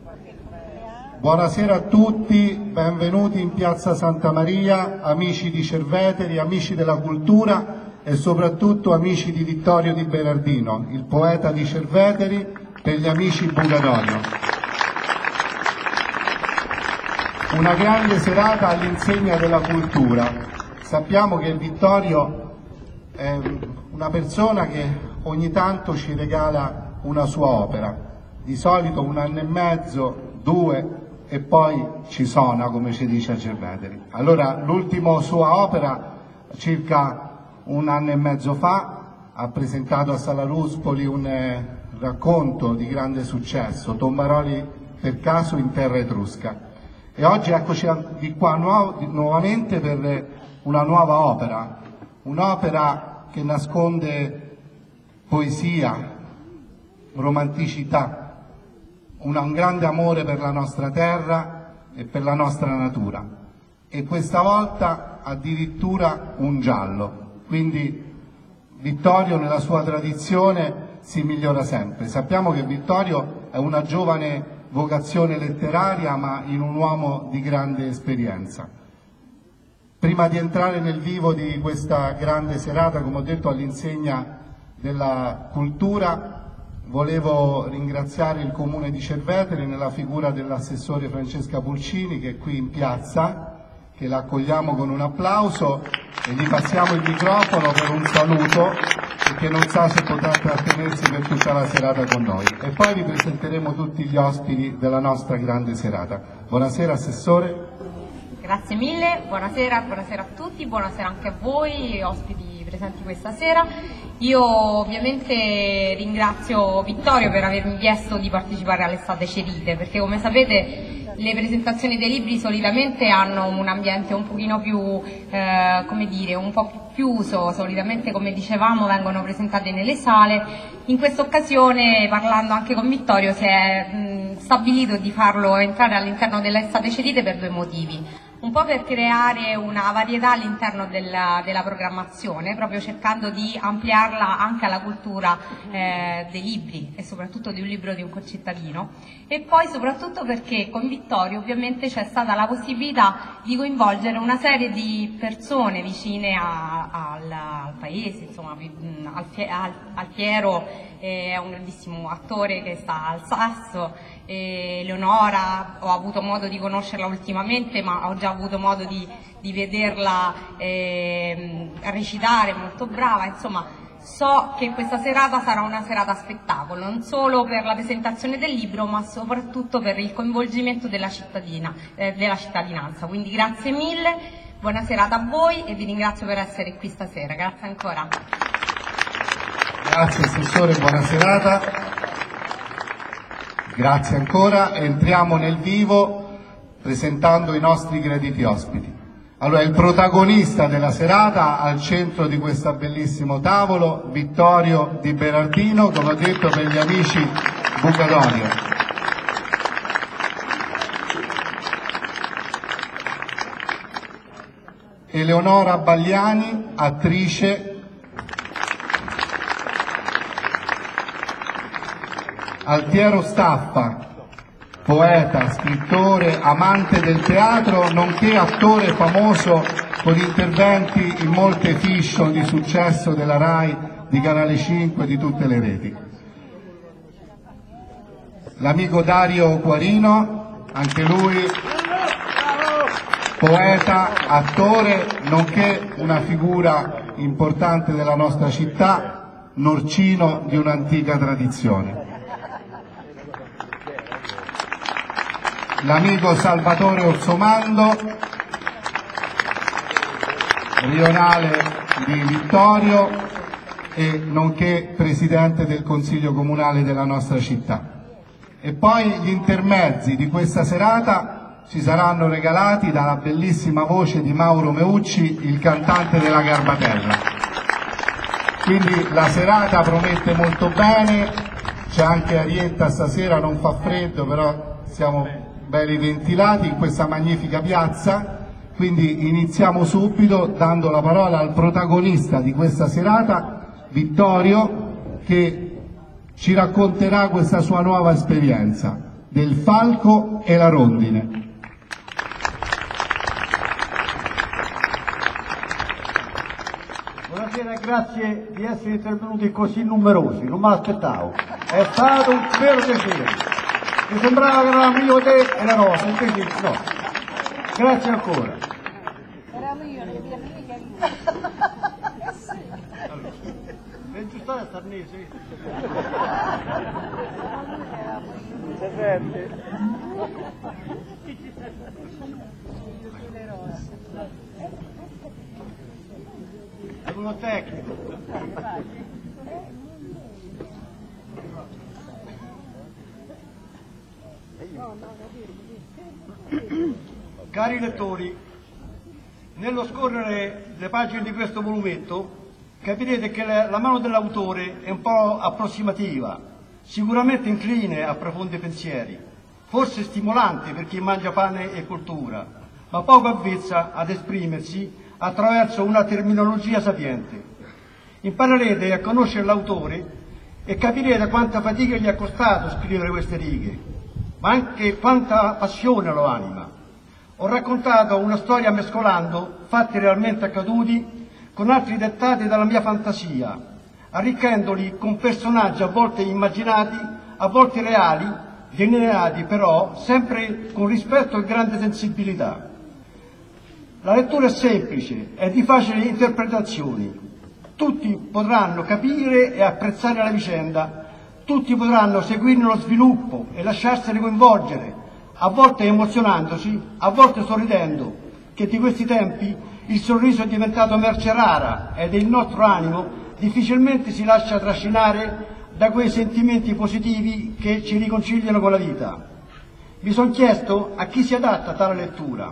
Buonasera a tutti, benvenuti in Piazza Santa Maria, amici di Cerveteri, amici della cultura e soprattutto amici di Vittorio Di Berardino, il poeta di Cerveteri, per gli amici Bugadonio. Una grande serata all'insegna della cultura. Sappiamo che Vittorio è una persona che ogni tanto ci regala una sua opera, di solito 1 anno e mezzo, 2, e poi ci suona, come ci dice a Cerveteri. Allora, l'ultima sua opera, circa 1 anno e mezzo fa, ha presentato a Sala Ruspoli un racconto di grande successo, Tombaroli per caso in terra etrusca. E oggi eccoci di qua nuovamente per una nuova opera, un'opera che nasconde poesia, romanticità, un grande amore per la nostra terra e per la nostra natura, e questa volta addirittura un giallo, quindi Vittorio nella sua tradizione si migliora sempre. Sappiamo che Vittorio è una giovane vocazione letteraria, ma in un uomo di grande esperienza. Prima di entrare nel vivo di questa grande serata, come ho detto, all'insegna della cultura, volevo ringraziare il Comune di Cerveteri nella figura dell'assessore Francesca Pulcini, che è qui in piazza, che la accogliamo con un applauso e gli passiamo il microfono per un saluto, perché non sa se potrà trattenersi per tutta la serata con noi. E poi vi presenteremo tutti gli ospiti della nostra grande serata. Buonasera Assessore. Grazie mille, buonasera a tutti, buonasera anche a voi, ospiti presenti questa sera. Io ovviamente ringrazio Vittorio per avermi chiesto di partecipare all'Estate Cerite, perché come sapete le presentazioni dei libri solitamente hanno un ambiente un pochino più, come dire, un po' più chiuso, solitamente come dicevamo vengono presentate nelle sale. In questa occasione, parlando anche con Vittorio, si è stabilito di farlo entrare all'interno dell'Estate Cerite per 2 motivi. Un po' per creare una varietà all'interno della programmazione, proprio cercando di ampliarla anche alla cultura dei libri e soprattutto di un libro di un concittadino, e poi soprattutto perché con Vittorio ovviamente c'è stata la possibilità di coinvolgere una serie di persone vicine al paese, insomma al Piero, è un grandissimo attore che sta al Sasso, Leonora ho avuto modo di conoscerla ultimamente, ma ho già avuto modo di vederla recitare, molto brava, insomma so che questa serata sarà una serata spettacolo, non solo per la presentazione del libro ma soprattutto per il coinvolgimento della cittadinanza, quindi grazie mille, buona serata a voi e vi ringrazio per essere qui stasera, grazie ancora. Grazie Assessore, buona serata. Grazie ancora. Entriamo nel vivo presentando i nostri graditi ospiti. Allora, il protagonista della serata al centro di questo bellissimo tavolo, Vittorio Di Berardino, come ho detto per gli amici Bugadonio. Eleonora Bagliani, attrice. Altiero Staffa, poeta, scrittore, amante del teatro, nonché attore famoso con interventi in molte fiction di successo della RAI, di Canale 5 e di tutte le reti. L'amico Dario Quarino, anche lui poeta, attore, nonché una figura importante della nostra città, norcino di un'antica tradizione. L'amico Salvatore Orsomando, rionale di Vittorio e nonché presidente del Consiglio Comunale della nostra città. E poi gli intermezzi di questa serata ci saranno regalati dalla bellissima voce di Mauro Meucci, il cantante della Garbatella. Quindi la serata promette molto bene, c'è anche arietta stasera, non fa freddo, però siamo belli ventilati in questa magnifica piazza, quindi iniziamo subito dando la parola al protagonista di questa serata, Vittorio, che ci racconterà questa sua nuova esperienza. del falco e la rondine. Buonasera e grazie di essere intervenuti così numerosi, non me l'aspettavo. È stato un vero piacere. Mi sembrava che eravamo io, te e la Rosa, invece no. Grazie ancora. Per giustare a Starnese. È uno tecnico. Cari lettori, nello scorrere le pagine di questo volumetto capirete che la mano dell'autore è un po' approssimativa, sicuramente incline a profondi pensieri, forse stimolante per chi mangia pane e cultura, ma poco avvezza ad esprimersi attraverso una terminologia sapiente. Imparerete a conoscere l'autore e capirete quanta fatica gli è costato scrivere queste righe, ma anche quanta passione lo anima. Ho raccontato una storia mescolando fatti realmente accaduti con altri dettati dalla mia fantasia, arricchendoli con personaggi a volte immaginati, a volte reali, delineati però sempre con rispetto e grande sensibilità. La lettura è semplice, è di facili interpretazioni. Tutti potranno capire e apprezzare la vicenda, tutti potranno seguirne lo sviluppo e lasciarsene coinvolgere, a volte emozionandosi, a volte sorridendo, che di questi tempi il sorriso è diventato merce rara ed il nostro animo difficilmente si lascia trascinare da quei sentimenti positivi che ci riconciliano con la vita. Mi sono chiesto a chi si adatta tale lettura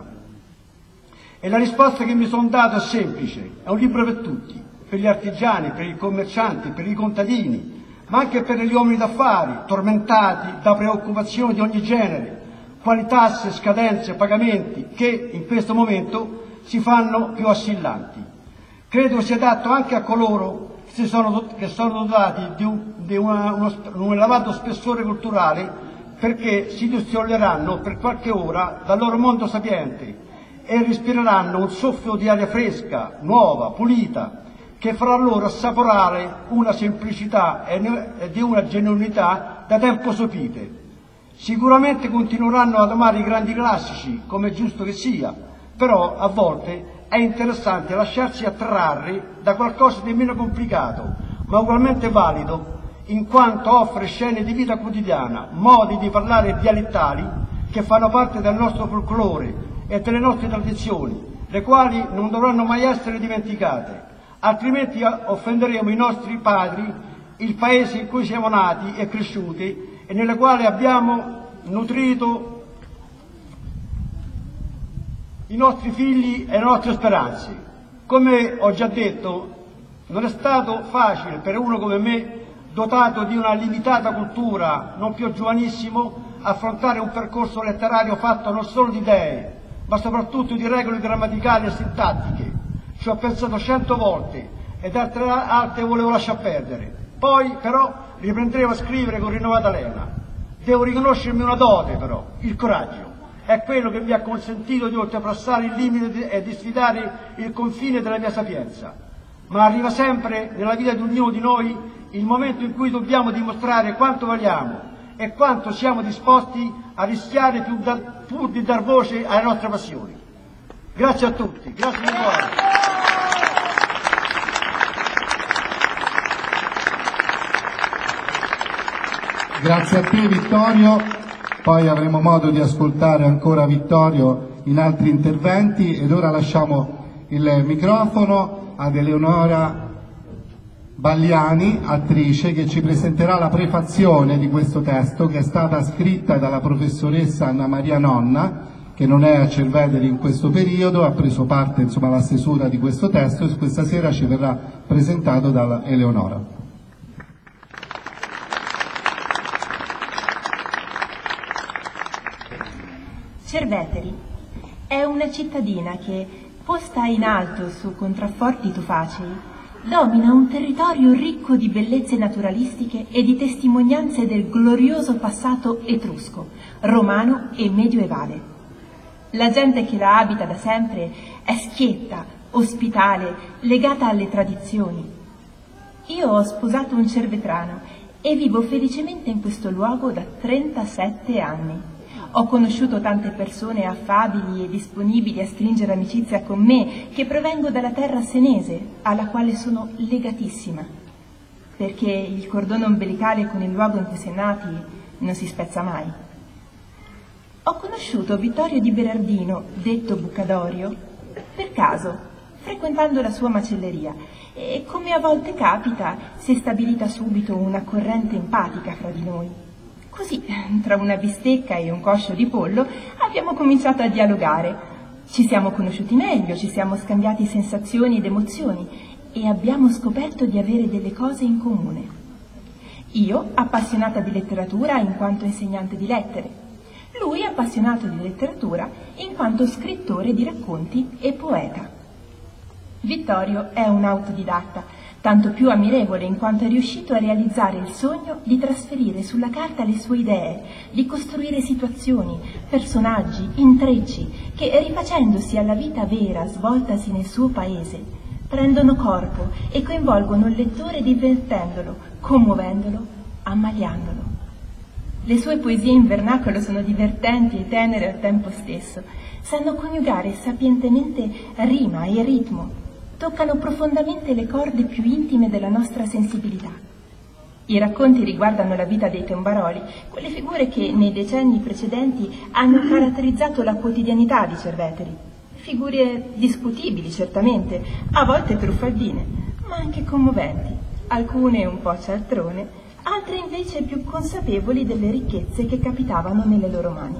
e la risposta che mi sono dato è semplice: è un libro per tutti, per gli artigiani, per i commercianti, per i contadini, ma anche per gli uomini d'affari tormentati da preoccupazioni di ogni genere, quali tasse, scadenze, pagamenti che in questo momento si fanno più assillanti. Credo sia adatto anche a coloro che sono dotati di un elevato spessore culturale, perché si distoglieranno per qualche ora dal loro mondo sapiente e respireranno un soffio di aria fresca, nuova, pulita, che farà loro assaporare una semplicità e di una genuinità da tempo sopite. Sicuramente continueranno ad amare i grandi classici, come è giusto che sia, però a volte è interessante lasciarsi attrarre da qualcosa di meno complicato, ma ugualmente valido, in quanto offre scene di vita quotidiana, modi di parlare dialettali che fanno parte del nostro folklore e delle nostre tradizioni, le quali non dovranno mai essere dimenticate, altrimenti offenderemo i nostri padri, il paese in cui siamo nati e cresciuti e nelle quali abbiamo nutrito i nostri figli e le nostre speranze. Come ho già detto, non è stato facile per uno come me, dotato di una limitata cultura, non più giovanissimo, affrontare un percorso letterario fatto non solo di idee, ma soprattutto di regole grammaticali e sintattiche. Ci ho pensato 100 volte ed altre volevo lasciar perdere. Poi però riprendevo a scrivere con rinnovata lena. Devo riconoscermi una dote però, il coraggio. È quello che mi ha consentito di oltrepassare il limite e di sfidare il confine della mia sapienza. Ma arriva sempre nella vita di ognuno di noi il momento in cui dobbiamo dimostrare quanto valiamo e quanto siamo disposti a rischiare pur di dar voce alle nostre passioni. Grazie a tutti, grazie di cuore. Grazie a te Vittorio, poi avremo modo di ascoltare ancora Vittorio in altri interventi ed ora lasciamo il microfono ad Eleonora Bagliani, attrice, che ci presenterà la prefazione di questo testo che è stata scritta dalla professoressa Anna Maria Nonna, che non è a Cerveteri in questo periodo, ha preso parte alla stesura di questo testo e questa sera ci verrà presentato da Eleonora. Cerveteri è una cittadina che, posta in alto su contrafforti tufacei, domina un territorio ricco di bellezze naturalistiche e di testimonianze del glorioso passato etrusco, romano e medioevale. La gente che la abita da sempre è schietta, ospitale, legata alle tradizioni. Io ho sposato un cervetrano e vivo felicemente in questo luogo da 37 anni. Ho conosciuto tante persone affabili e disponibili a stringere amicizia con me che provengo dalla terra senese, alla quale sono legatissima, perché il cordone ombelicale con il luogo in cui si è nati non si spezza mai. Ho conosciuto Vittorio di Berardino, detto Bucadorio, per caso, frequentando la sua macelleria, e come a volte capita, si è stabilita subito una corrente empatica fra di noi. Così, tra una bistecca e un coscio di pollo, abbiamo cominciato a dialogare. Ci siamo conosciuti meglio, ci siamo scambiati sensazioni ed emozioni e abbiamo scoperto di avere delle cose in comune. Io, appassionata di letteratura in quanto insegnante di lettere. Lui, appassionato di letteratura in quanto scrittore di racconti e poeta. Vittorio è un autodidatta, tanto più ammirevole in quanto è riuscito a realizzare il sogno di trasferire sulla carta le sue idee, di costruire situazioni, personaggi, intrecci che, rifacendosi alla vita vera svoltasi nel suo paese, prendono corpo e coinvolgono il lettore divertendolo, commuovendolo, ammaliandolo. Le sue poesie in vernacolo sono divertenti e tenere al tempo stesso, sanno coniugare sapientemente rima e ritmo, toccano profondamente le corde più intime della nostra sensibilità. I racconti riguardano la vita dei tombaroli, quelle figure che nei decenni precedenti hanno caratterizzato la quotidianità di Cerveteri. Figure discutibili, certamente, a volte truffaldine, ma anche commoventi, alcune un po' cialtrone, altre invece più consapevoli delle ricchezze che capitavano nelle loro mani.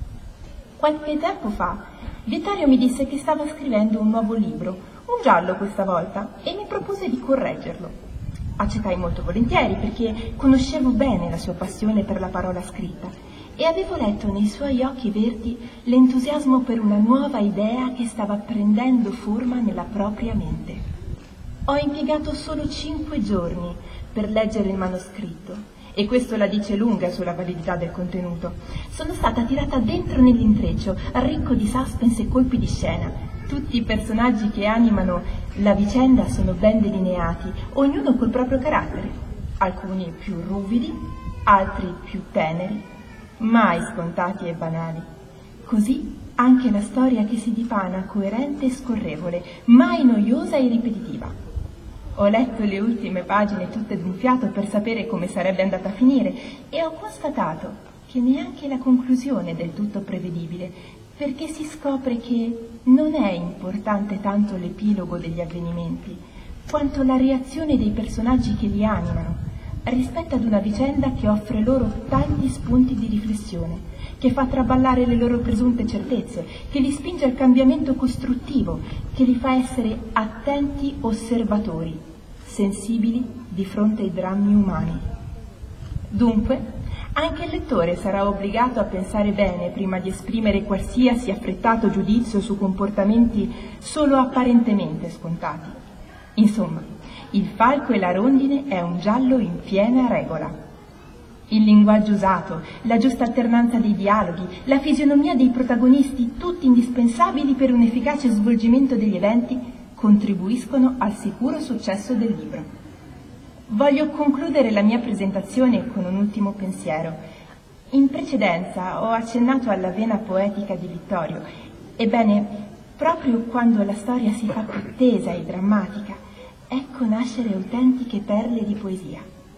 Qualche tempo fa, Vittorio mi disse che stava scrivendo un nuovo libro, un giallo questa volta, e mi propose di correggerlo. Accettai molto volentieri perché conoscevo bene la sua passione per la parola scritta e avevo letto nei suoi occhi verdi l'entusiasmo per una nuova idea che stava prendendo forma nella propria mente. Ho impiegato solo 5 giorni per leggere il manoscritto e questo la dice lunga sulla validità del contenuto. Sono stata tirata dentro nell'intreccio, ricco di suspense e colpi di scena. Tutti i personaggi che animano la vicenda sono ben delineati, ognuno col proprio carattere, alcuni più ruvidi, altri più teneri, mai scontati e banali. Così anche la storia che si dipana coerente e scorrevole, mai noiosa e ripetitiva. Ho letto le ultime pagine tutte d'un fiato per sapere come sarebbe andata a finire e ho constatato che neanche la conclusione è del tutto prevedibile, perché si scopre che non è importante tanto l'epilogo degli avvenimenti, quanto la reazione dei personaggi che li animano, rispetto ad una vicenda che offre loro tanti spunti di riflessione, che fa traballare le loro presunte certezze, che li spinge al cambiamento costruttivo, che li fa essere attenti osservatori, sensibili di fronte ai drammi umani. Dunque, anche il lettore sarà obbligato a pensare bene prima di esprimere qualsiasi affrettato giudizio su comportamenti solo apparentemente scontati. Insomma, Il falco e la rondine è un giallo in piena regola. Il linguaggio usato, la giusta alternanza dei dialoghi, la fisionomia dei protagonisti, tutti indispensabili per un efficace svolgimento degli eventi, contribuiscono al sicuro successo del libro. Voglio concludere la mia presentazione con un ultimo pensiero. In precedenza ho accennato alla vena poetica di Vittorio. Ebbene, proprio quando la storia si fa più tesa e drammatica, ecco nascere autentiche perle di poesia.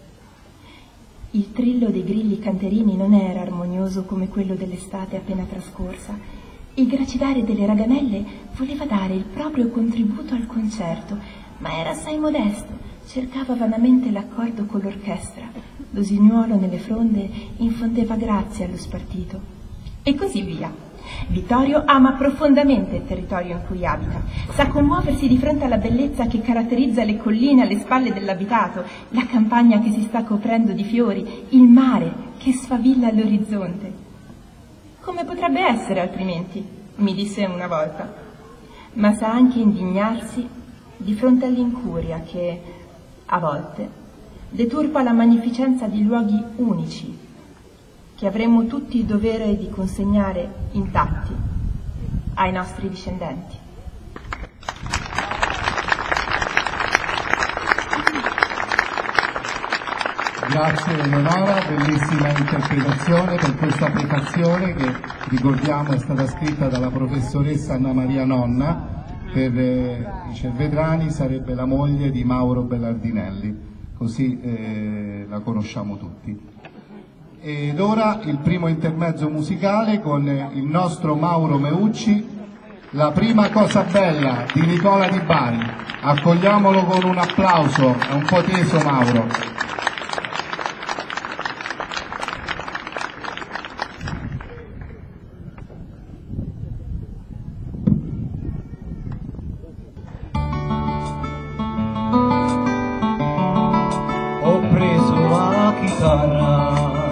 Il trillo dei grilli canterini non era armonioso come quello dell'estate appena trascorsa. Il gracidare delle raganelle voleva dare il proprio contributo al concerto, ma era assai modesto, cercava vanamente l'accordo con l'orchestra. L'usignuolo nelle fronde infondeva grazia allo spartito. E così via. Vittorio ama profondamente il territorio in cui abita, sa commuoversi di fronte alla bellezza che caratterizza le colline alle spalle dell'abitato, la campagna che si sta coprendo di fiori, il mare che sfavilla all'orizzonte. Come potrebbe essere altrimenti? Mi disse una volta. Ma sa anche indignarsi di fronte all'incuria che, a volte, deturpa la magnificenza di luoghi unici che avremmo tutti il dovere di consegnare intatti ai nostri discendenti. Grazie Eleonora, bellissima interpretazione per questa prefazione che ricordiamo è stata scritta dalla professoressa Anna Maria Nonna. Per i cervetrani sarebbe la moglie di Mauro Belardinelli, così la conosciamo tutti. Ed ora il primo intermezzo musicale con il nostro Mauro Meucci, La prima cosa bella di Nicola Di Bari. Accogliamolo con un applauso, è un po' teso Mauro. Ho preso la chitarra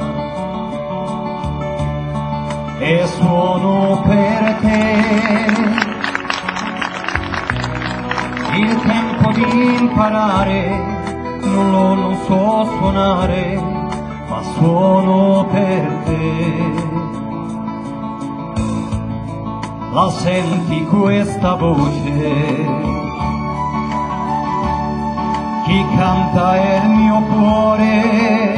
e suono per te. Il tempo di imparare non so suonare, ma suono per te. La senti questa voce? Chi canta è il mio cuore.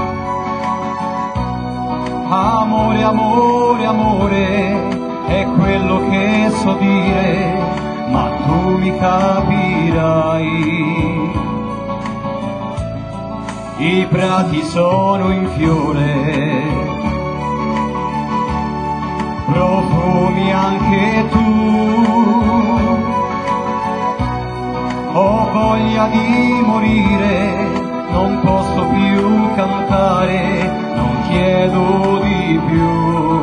Amore, amore, amore, è quello che so dire, ma tu mi capirai. I prati sono in fiore, profumi anche tu. Ho voglia di morire, non posso più cantare, non chiedo di più.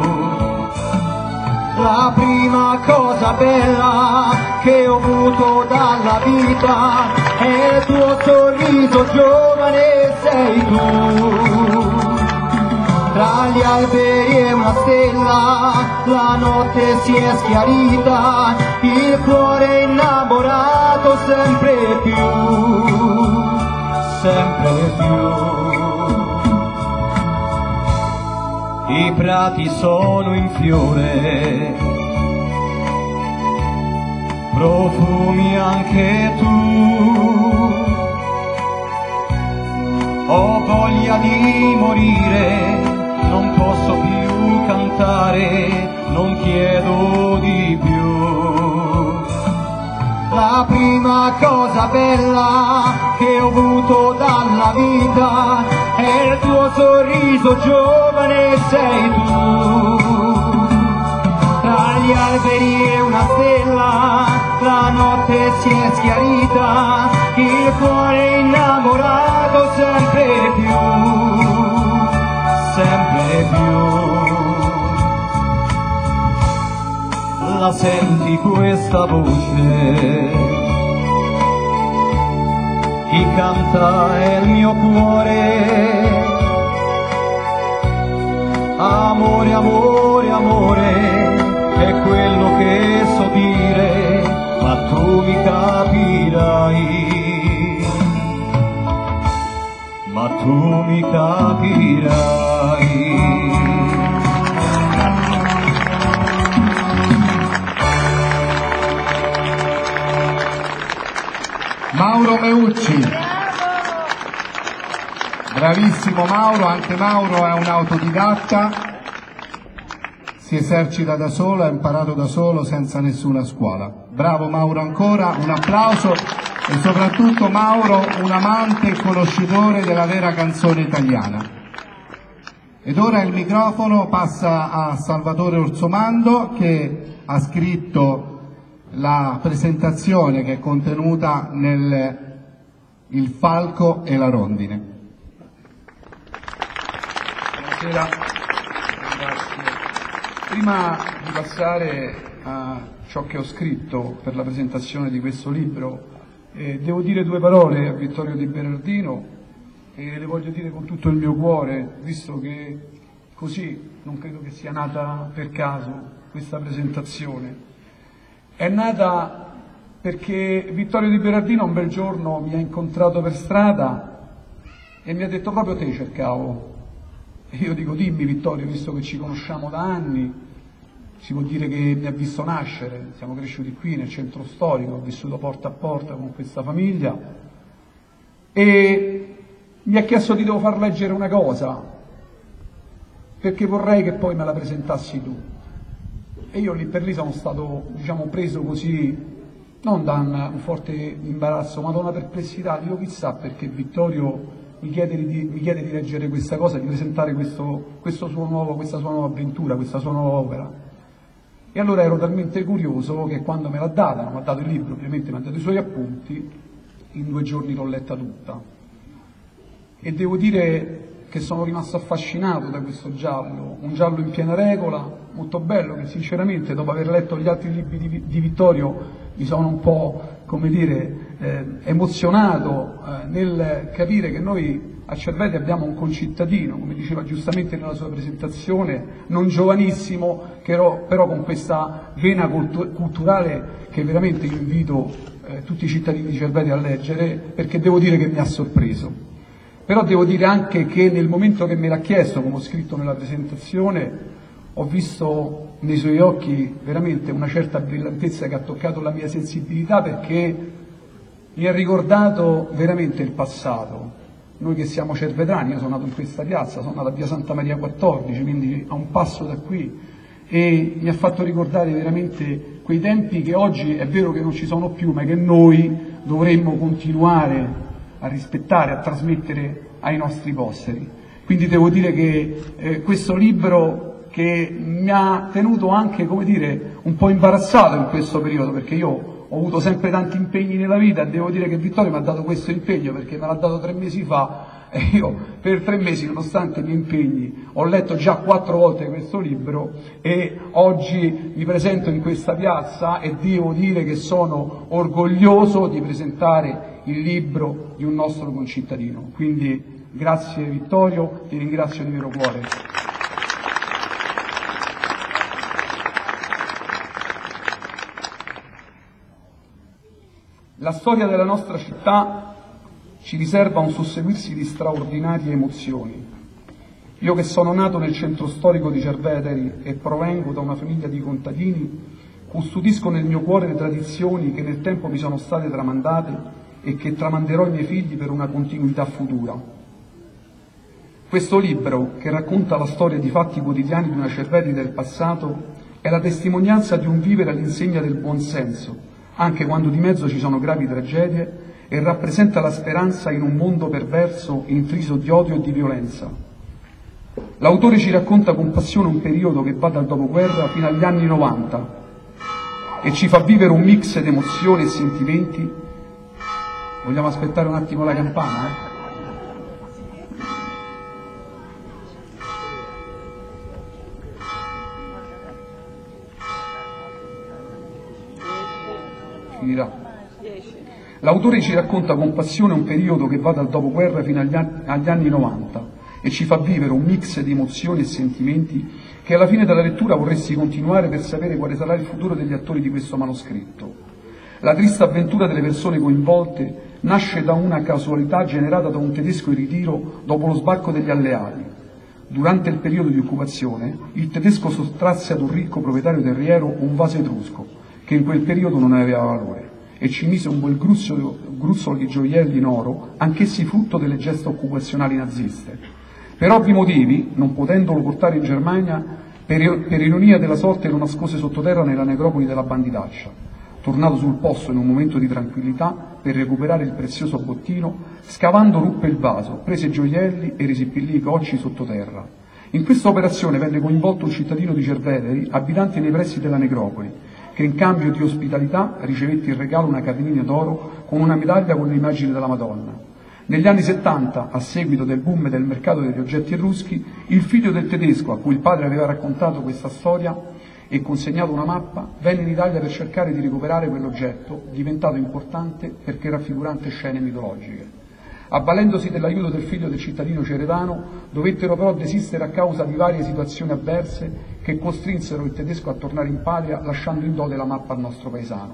La prima cosa bella che ho avuto dalla vita è il tuo sorriso, giovane sei tu. Tra gli alberi e una stella, la notte si è schiarita, il cuore innamorato sempre più, sempre più. I prati sono in fiore, profumi anche tu. Ho voglia di morire, non posso più cantare, non chiedo di più. La prima cosa bella che ho avuto dalla vita è il tuo sorriso, giovane sei tu. Tra gli alberi e una stella, la notte si è schiarita, il cuore innamorato sempre più, sempre più. La senti questa voce? Chi canta è il mio cuore. Amore, amore, amore, è quello che so dire, ma tu mi capirai, ma tu mi capirai. Mauro Meucci. Bravissimo Mauro, anche Mauro è un autodidatta, si esercita da solo, ha imparato da solo senza nessuna scuola. Bravo Mauro ancora, un applauso e soprattutto Mauro un amante e conoscitore della vera canzone italiana. Ed ora il microfono passa a Salvatore Orsomando che ha scritto la presentazione che è contenuta nel Il falco e la rondine. Buonasera, grazie. Prima di passare a ciò che ho scritto per la presentazione di questo libro, devo dire due parole a Vittorio Di Bernardino e le voglio dire con tutto il mio cuore, visto che così non credo che sia nata per caso questa presentazione. È nata perché Vittorio Di Berardino un bel giorno mi ha incontrato per strada e mi ha detto: proprio te cercavo. E io dico: dimmi Vittorio, visto che ci conosciamo da anni, si può dire che mi ha visto nascere, siamo cresciuti qui nel centro storico, ho vissuto porta a porta con questa famiglia, e mi ha chiesto: ti devo far leggere una cosa, perché vorrei che poi me la presentassi tu. E io lì per lì sono stato, preso così, non da un forte imbarazzo, ma da una perplessità. Dico: chissà perché Vittorio mi chiede di leggere questa cosa, di presentare questa sua nuova avventura, questa sua nuova opera. E allora ero talmente curioso che quando me l'ha data, non mi ha dato il libro, ovviamente mi ha dato i suoi appunti, in 2 giorni l'ho letta tutta. E devo dire che sono rimasto affascinato da questo giallo, un giallo in piena regola, molto bello, che sinceramente dopo aver letto gli altri libri di Vittorio mi sono un po', emozionato nel capire che noi a Cerveti abbiamo un concittadino, come diceva giustamente nella sua presentazione, non giovanissimo, però con questa vena culturale che veramente io invito tutti i cittadini di Cerveti a leggere, perché devo dire che mi ha sorpreso. Però devo dire anche che nel momento che me l'ha chiesto, come ho scritto nella presentazione, ho visto nei suoi occhi veramente una certa brillantezza che ha toccato la mia sensibilità, perché mi ha ricordato veramente il passato. Noi che siamo cervetani, io sono nato in questa piazza, sono nato a via Santa Maria 14, quindi a un passo da qui, e mi ha fatto ricordare veramente quei tempi che oggi è vero che non ci sono più, ma che noi dovremmo continuare a rispettare, a trasmettere ai nostri posteri. Quindi devo dire che questo libro, che mi ha tenuto anche, un po' imbarazzato in questo periodo, perché io ho avuto sempre tanti impegni nella vita, e devo dire che Vittorio mi ha dato questo impegno, perché me l'ha dato 3 mesi fa, e io per 3 mesi, nonostante i miei impegni, ho letto già 4 volte questo libro, e oggi mi presento in questa piazza e devo dire che sono orgoglioso di presentare il libro di un nostro concittadino. Quindi grazie Vittorio, ti ringrazio di vero cuore. La storia della nostra città ci riserva un susseguirsi di straordinarie emozioni. Io che sono nato nel centro storico di Cerveteri e provengo da una famiglia di contadini, custodisco nel mio cuore le tradizioni che nel tempo mi sono state tramandate e che tramanderò ai miei figli per una continuità futura. Questo libro, che racconta la storia di fatti quotidiani di una Cerveteri del passato, è la testimonianza di un vivere all'insegna del buonsenso, anche quando di mezzo ci sono gravi tragedie, e rappresenta la speranza in un mondo perverso e intriso di odio e di violenza. L'autore ci racconta con passione un periodo che va dal dopoguerra fino agli anni 90 e ci fa vivere un mix di emozioni e sentimenti. Vogliamo aspettare un attimo la campana? L'autore ci racconta con passione un periodo che va dal dopoguerra fino agli anni 90 e ci fa vivere un mix di emozioni e sentimenti che alla fine della lettura vorresti continuare per sapere quale sarà il futuro degli attori di questo manoscritto. La triste avventura delle persone coinvolte nasce da una casualità generata da un tedesco in ritiro dopo lo sbarco degli alleati. Durante il periodo di occupazione, il tedesco sottrasse ad un ricco proprietario terriero un vaso etrusco, che in quel periodo non aveva valore, e ci mise un bel gruzzolo di gioielli in oro, anch'essi frutto delle gesta occupazionali naziste. Per ovvi motivi, non potendolo portare in Germania, per ironia della sorte lo nascose sottoterra nella necropoli della banditaccia. Tornato sul posto in un momento di tranquillità per recuperare il prezioso bottino, scavando ruppe il vaso, prese i gioielli e riseppellì i cocci sottoterra. In questa operazione venne coinvolto un cittadino di Cerveteri, abitante nei pressi della necropoli, che in cambio di ospitalità ricevette in regalo una catenina d'oro con una medaglia con l'immagine della Madonna. Negli anni 70, a seguito del boom del mercato degli oggetti etruschi, il figlio del tedesco, a cui il padre aveva raccontato questa storia e consegnato una mappa, venne in Italia per cercare di recuperare quell'oggetto, diventato importante perché raffigurante scene mitologiche. Avvalendosi dell'aiuto del figlio del cittadino ceretano, dovettero però desistere a causa di varie situazioni avverse che costrinsero il tedesco a tornare in patria lasciando in dote la mappa al nostro paesano.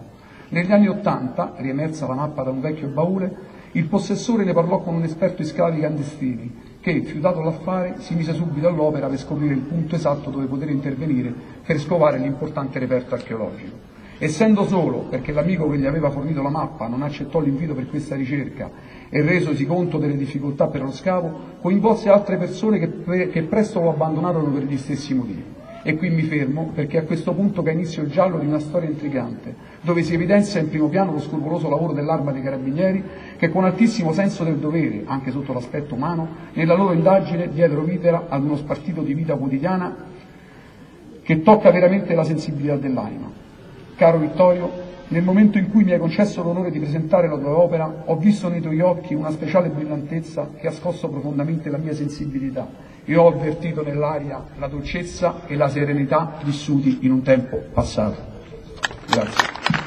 Negli anni '80, riemersa la mappa da un vecchio baule, il possessore ne parlò con un esperto in scavi clandestini che, fiutato l'affare, si mise subito all'opera per scoprire il punto esatto dove poter intervenire per scovare l'importante reperto archeologico. Essendo solo perché l'amico che gli aveva fornito la mappa non accettò l'invito per questa ricerca e resosi conto delle difficoltà per lo scavo, coinvolse altre persone che presto lo abbandonarono per gli stessi motivi. E qui mi fermo perché è a questo punto che inizia il giallo di una storia intrigante, dove si evidenzia in primo piano lo scrupoloso lavoro dell'Arma dei Carabinieri che con altissimo senso del dovere, anche sotto l'aspetto umano, nella loro indagine diedero vita ad uno spartito di vita quotidiana che tocca veramente la sensibilità dell'anima. Caro Vittorio, nel momento in cui mi hai concesso l'onore di presentare la tua opera, ho visto nei tuoi occhi una speciale brillantezza che ha scosso profondamente la mia sensibilità e ho avvertito nell'aria la dolcezza e la serenità vissuti in un tempo passato. Grazie.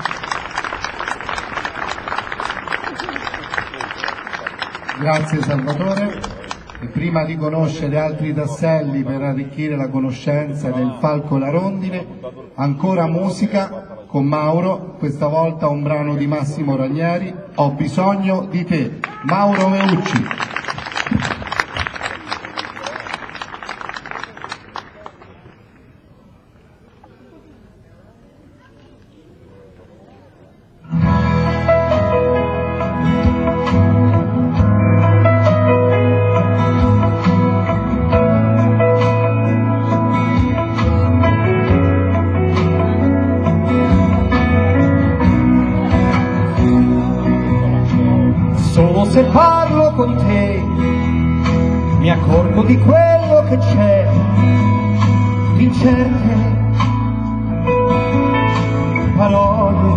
Grazie Salvatore. E prima di conoscere altri tasselli per arricchire la conoscenza del Falco e la Rondine, ancora musica con Mauro, questa volta un brano di Massimo Ranieri, Ho bisogno di te, Mauro Meucci. Se parlo con te mi accorgo di quello che c'è in certe parole,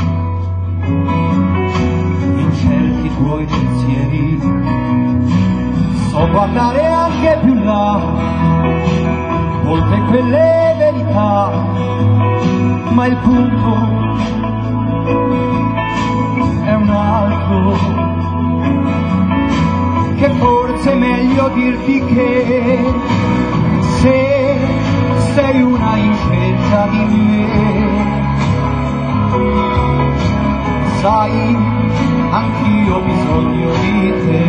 in certi tuoi pensieri. So guardare anche più là, oltre quelle verità, ma il punto è un altro. Che forse è meglio dirti che se sei una incerta di me, sai, anch'io ho bisogno di te.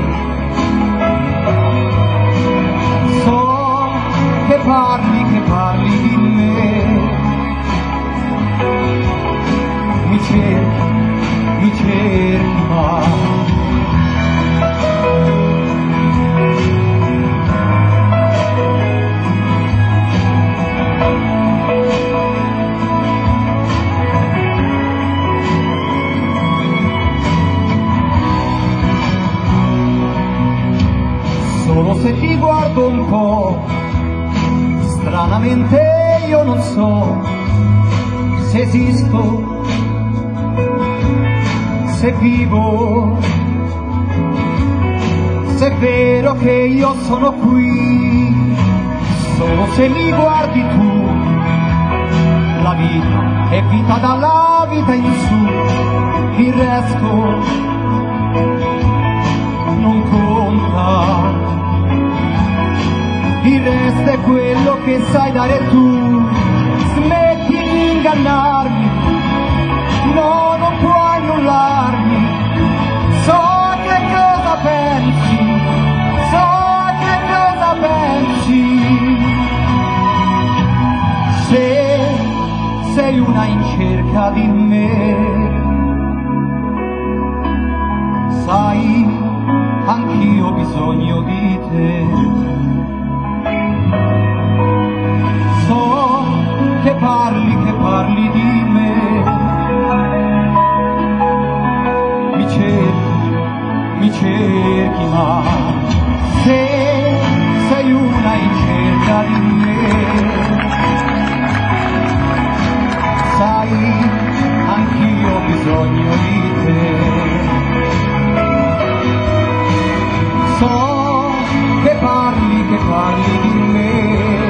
So che parli di me, mi cerchi ma solo se ti guardo un po', stranamente io non so se esisto, se vivo, se è vero che io sono qui. Solo se mi guardi tu, la vita è vita dalla vita in su, il resto non conta. Il resto è quello che sai dare tu. Smetti di ingannarmi, no, non puoi annullarmi. So che cosa pensi, so che cosa pensi. Se sei una in cerca di me, sai, anch'io ho bisogno di te. So che parli di me, mi cerchi ma se sei una in cerca di me, sai, anch'io ho bisogno di te. So che parli di me,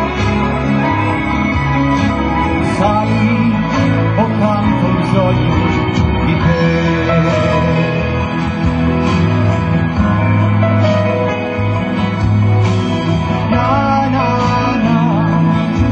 sai, ho tanto bisogno di te. Na na na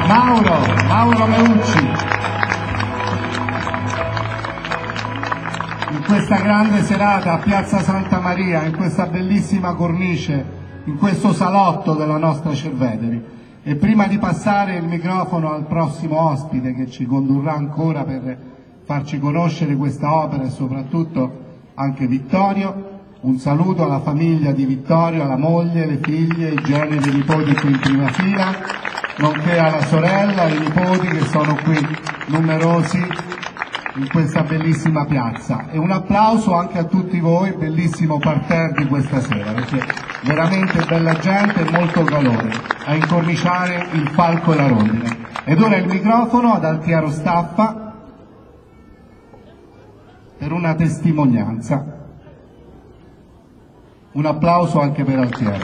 Mauro Meucci. In questa grande serata a Piazza Santa Maria, in questa bellissima cornice, in questo salotto della nostra Cerveteri. E prima di passare il microfono al prossimo ospite che ci condurrà ancora per farci conoscere questa opera e soprattutto anche Vittorio, un saluto alla famiglia di Vittorio, alla moglie, le figlie, i generi, i nipoti qui in prima fila, nonché alla sorella e ai nipoti che sono qui numerosi in questa bellissima piazza. E un applauso anche a tutti voi, bellissimo parterre di questa sera, perché veramente bella gente e molto calore a incorniciare il palco e la rondine. Ed ora il microfono ad Altiero Staffa per una testimonianza. Un applauso anche per Altiero.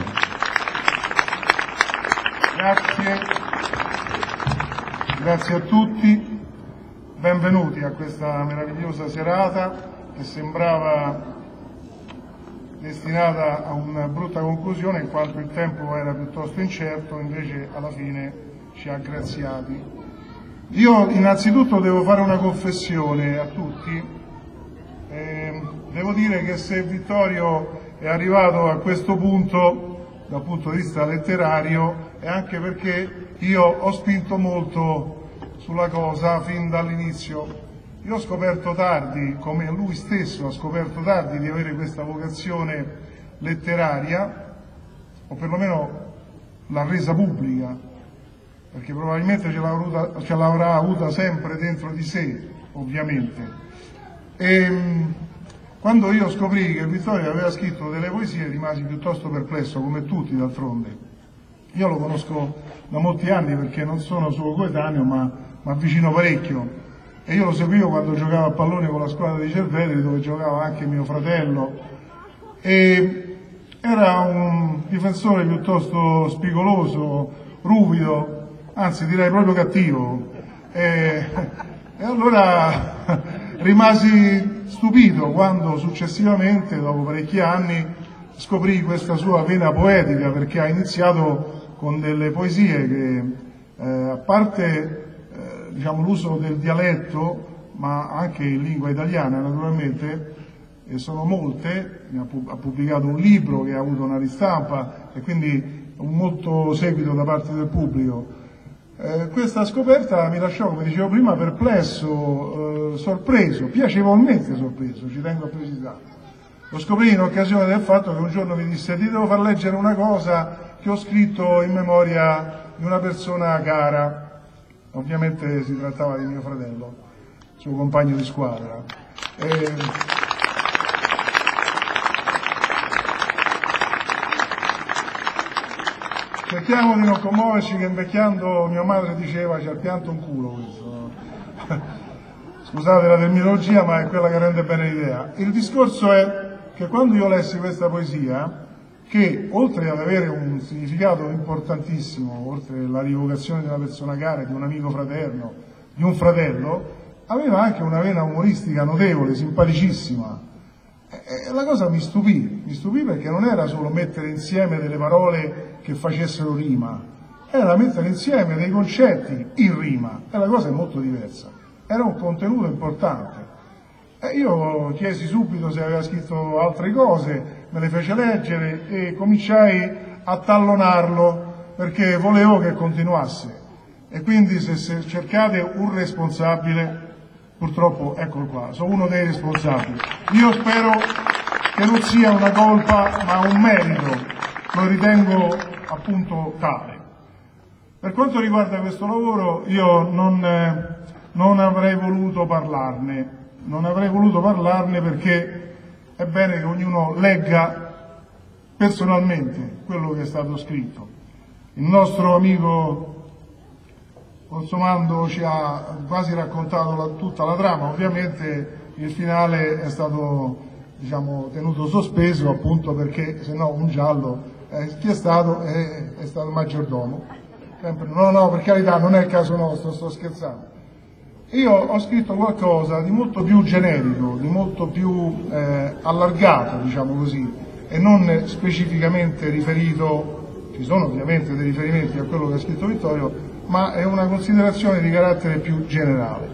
Grazie a tutti, benvenuti a questa meravigliosa serata che sembrava destinata a una brutta conclusione in quanto il tempo era piuttosto incerto, invece alla fine ci ha graziati. Io innanzitutto devo fare una confessione a tutti, devo dire che se Vittorio è arrivato a questo punto dal punto di vista letterario è anche perché io ho spinto molto sulla cosa fin dall'inizio. Io ho scoperto tardi, come lui stesso ha scoperto tardi, di avere questa vocazione letteraria, o perlomeno l'ha resa pubblica, perché probabilmente ce l'avrà avuta sempre dentro di sé, ovviamente. E quando io scoprì che Vittorio aveva scritto delle poesie rimasi piuttosto perplesso, come tutti d'altronde. Io lo conosco da molti anni perché non sono suo coetaneo, ma avvicino parecchio. E io lo seguivo quando giocavo a pallone con la squadra di Cerveteri, dove giocava anche mio fratello. E era un difensore piuttosto spigoloso, ruvido, anzi direi proprio cattivo. E allora rimasi stupito quando successivamente, dopo parecchi anni, scoprì questa sua vena poetica, perché ha iniziato con delle poesie che, a parte l'uso del dialetto, ma anche in lingua italiana naturalmente, e sono molte, ha pubblicato un libro che ha avuto una ristampa e quindi un molto seguito da parte del pubblico. Questa scoperta mi lasciò, come dicevo prima, perplesso, sorpreso, piacevolmente sorpreso, ci tengo a precisare. Lo scoprì in occasione del fatto che un giorno mi disse: ti devo far leggere una cosa che ho scritto in memoria di una persona cara. Ovviamente si trattava di mio fratello, suo compagno di squadra. Cerchiamo di non commuoverci, che invecchiando mia madre diceva ci ha pianto un culo questo. Scusate la terminologia, ma è quella che rende bene l'idea. Il discorso è che quando io lessi questa poesia, che oltre ad avere un significato importantissimo, oltre alla rievocazione di una persona cara, di un amico fraterno, di un fratello, aveva anche una vena umoristica notevole, simpaticissima. E la cosa mi stupì perché non era solo mettere insieme delle parole che facessero rima, era mettere insieme dei concetti in rima, e la cosa è molto diversa, era un contenuto importante. E io chiesi subito se aveva scritto altre cose, me le fece leggere e cominciai a tallonarlo perché volevo che continuasse. E quindi se cercate un responsabile, purtroppo eccolo qua, sono uno dei responsabili. Io spero che non sia una colpa ma un merito, lo ritengo appunto tale. Per quanto riguarda questo lavoro io non avrei voluto parlarne, perché è bene che ognuno legga personalmente quello che è stato scritto. Il nostro amico Consomando ci ha quasi raccontato tutta la trama, ovviamente il finale è stato tenuto sospeso appunto perché se no un giallo chi è stato? È stato il maggiordomo. No, per carità, non è il caso nostro, sto scherzando. Io ho scritto qualcosa di molto più generico, di molto più allargato, diciamo così, e non specificamente riferito, ci sono ovviamente dei riferimenti a quello che ha scritto Vittorio, ma è una considerazione di carattere più generale.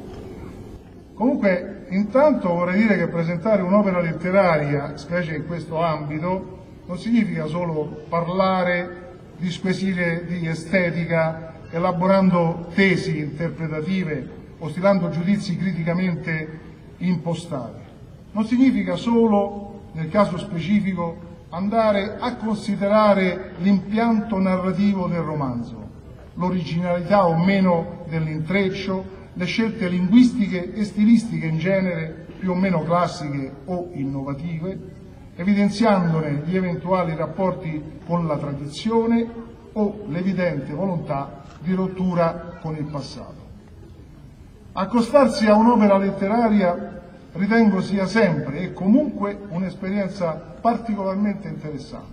Comunque, intanto vorrei dire che presentare un'opera letteraria, specie in questo ambito, non significa solo parlare, disquisire di estetica, elaborando tesi interpretative o stilando giudizi criticamente impostati. Non significa solo, nel caso specifico, andare a considerare l'impianto narrativo del romanzo, l'originalità o meno dell'intreccio, le scelte linguistiche e stilistiche in genere più o meno classiche o innovative, evidenziandone gli eventuali rapporti con la tradizione o l'evidente volontà di rottura con il passato. Accostarsi a un'opera letteraria ritengo sia sempre e comunque un'esperienza particolarmente interessante,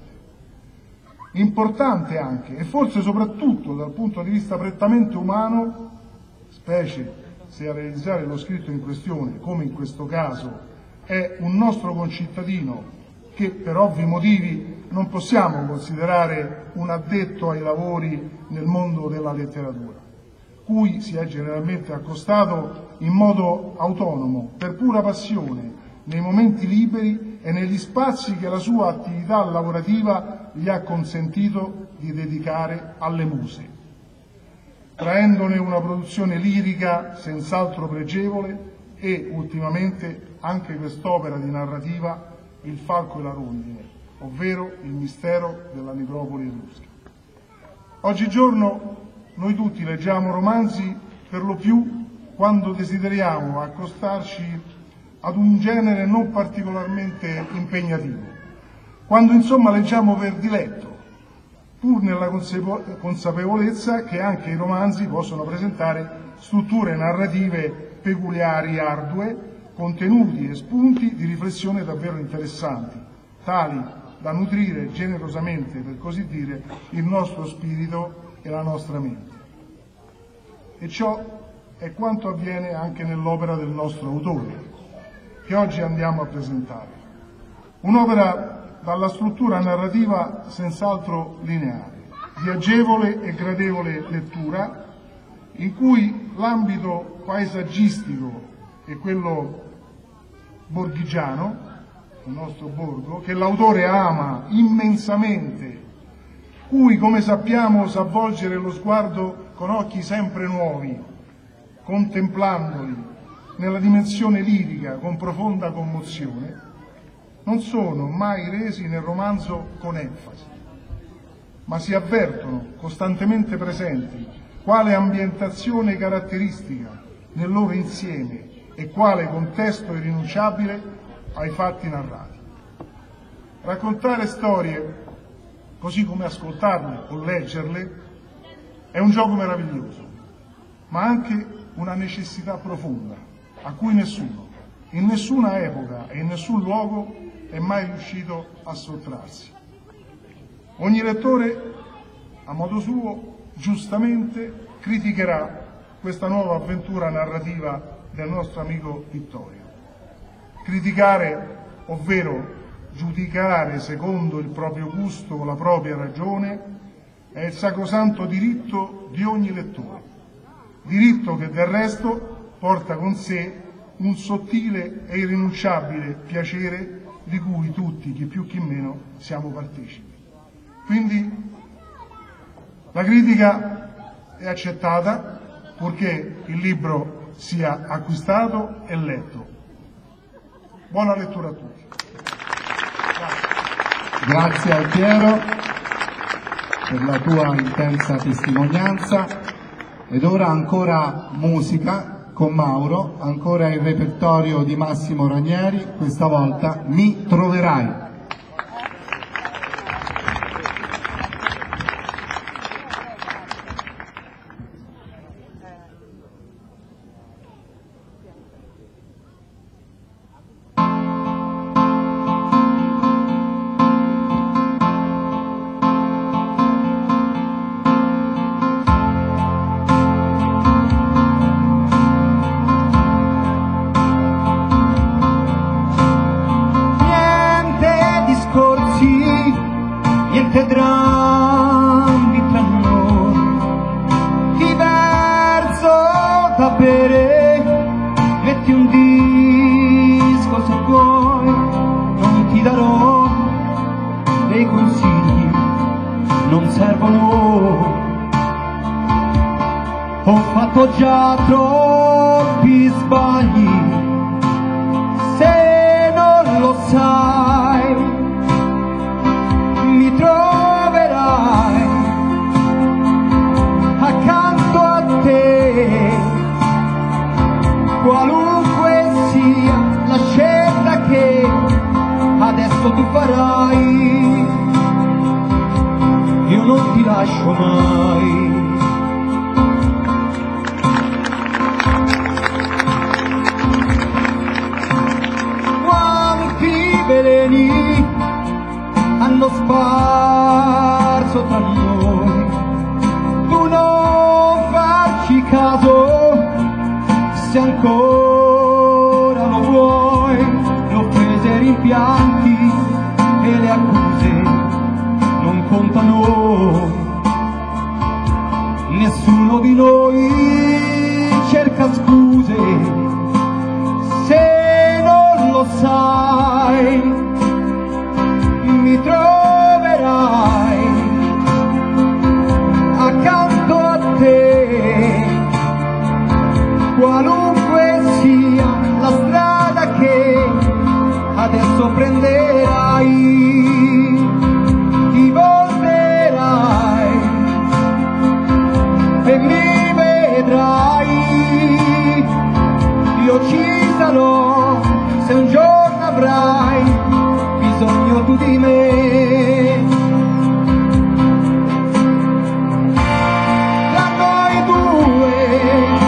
importante anche e forse soprattutto dal punto di vista prettamente umano, specie se a realizzare lo scritto in questione, come in questo caso, è un nostro concittadino che per ovvi motivi non possiamo considerare un addetto ai lavori nel mondo della letteratura, cui si è generalmente accostato in modo autonomo, per pura passione, nei momenti liberi e negli spazi che la sua attività lavorativa gli ha consentito di dedicare alle muse, traendone una produzione lirica senz'altro pregevole e, ultimamente, anche quest'opera di narrativa, Il falco e la rondine, ovvero Il mistero della necropoli etrusca. Oggigiorno noi tutti leggiamo romanzi per lo più quando desideriamo accostarci ad un genere non particolarmente impegnativo, quando insomma leggiamo per diletto, pur nella consapevolezza che anche i romanzi possono presentare strutture narrative peculiari e ardue, contenuti e spunti di riflessione davvero interessanti, tali da nutrire generosamente, per così dire, il nostro spirito e la nostra mente. E ciò è quanto avviene anche nell'opera del nostro autore, che oggi andiamo a presentare. Un'opera dalla struttura narrativa senz'altro lineare, di agevole e gradevole lettura, in cui l'ambito paesaggistico e quello borghigiano, il nostro borgo, che l'autore ama immensamente, cui, come sappiamo, sa volgere lo sguardo con occhi sempre nuovi, contemplandoli nella dimensione lirica con profonda commozione, non sono mai resi nel romanzo con enfasi, ma si avvertono costantemente presenti quale ambientazione caratteristica nel loro insieme e quale contesto irrinunciabile ai fatti narrati. Raccontare storie, così come ascoltarle o leggerle, è un gioco meraviglioso, ma anche una necessità profonda, a cui nessuno, in nessuna epoca e in nessun luogo, è mai riuscito a sottrarsi. Ogni lettore, a modo suo, giustamente criticherà questa nuova avventura narrativa del nostro amico Vittorio. Criticare, ovvero giudicare secondo il proprio gusto o la propria ragione, è il sacrosanto diritto di ogni lettore, diritto che del resto porta con sé un sottile e irrinunciabile piacere di cui tutti, chi più chi meno, siamo partecipi. Quindi la critica è accettata purché il libro sia acquistato e letto. Buona lettura a tutti. Grazie Altiero per la tua intensa testimonianza. Ed ora ancora musica con Mauro, ancora il repertorio di Massimo Ranieri, questa volta Mi troverai. Niente da bere, metti un disco se vuoi, non ti darò dei consigli, non servono. Ho fatto già troppi sbagli, se non lo sai mi troverai accanto a te, qualunque sia la scelta che adesso tu farai, io non ti lascio mai. Quanti veleni hanno sparso tra noi, tu non farci caso, se ancora lo vuoi, le offese e i rimpianti e le accuse non contano, nessuno di noi cerca scuse, se non lo sai mi troverai accanto a te, qualunque sia la strada che adesso prenderai, ti volterai e mi vedrai, io ci sarò se un giorno avrai bisogno tu di me. Tra noi due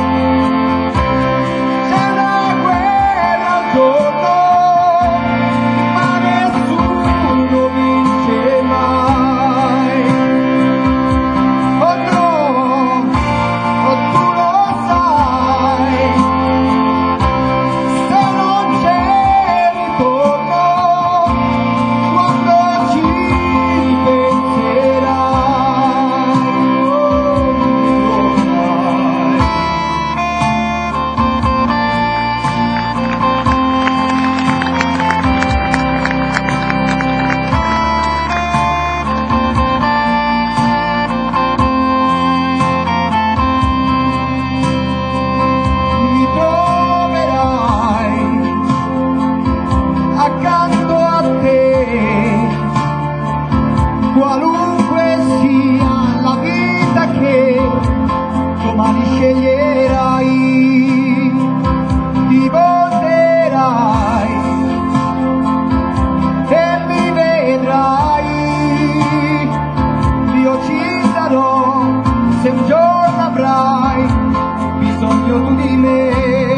c'è una guerra attorno, ma nessuno vince mai. Oh no, oh tu lo sai, se non c'è ritorno, quando ci penserai, oh, mi troverai accanto a te, qualunque sia la vita che domani sceglierai, ti volterai e mi vedrai, io ci sarò se un giorno avrai bisogno tu di me,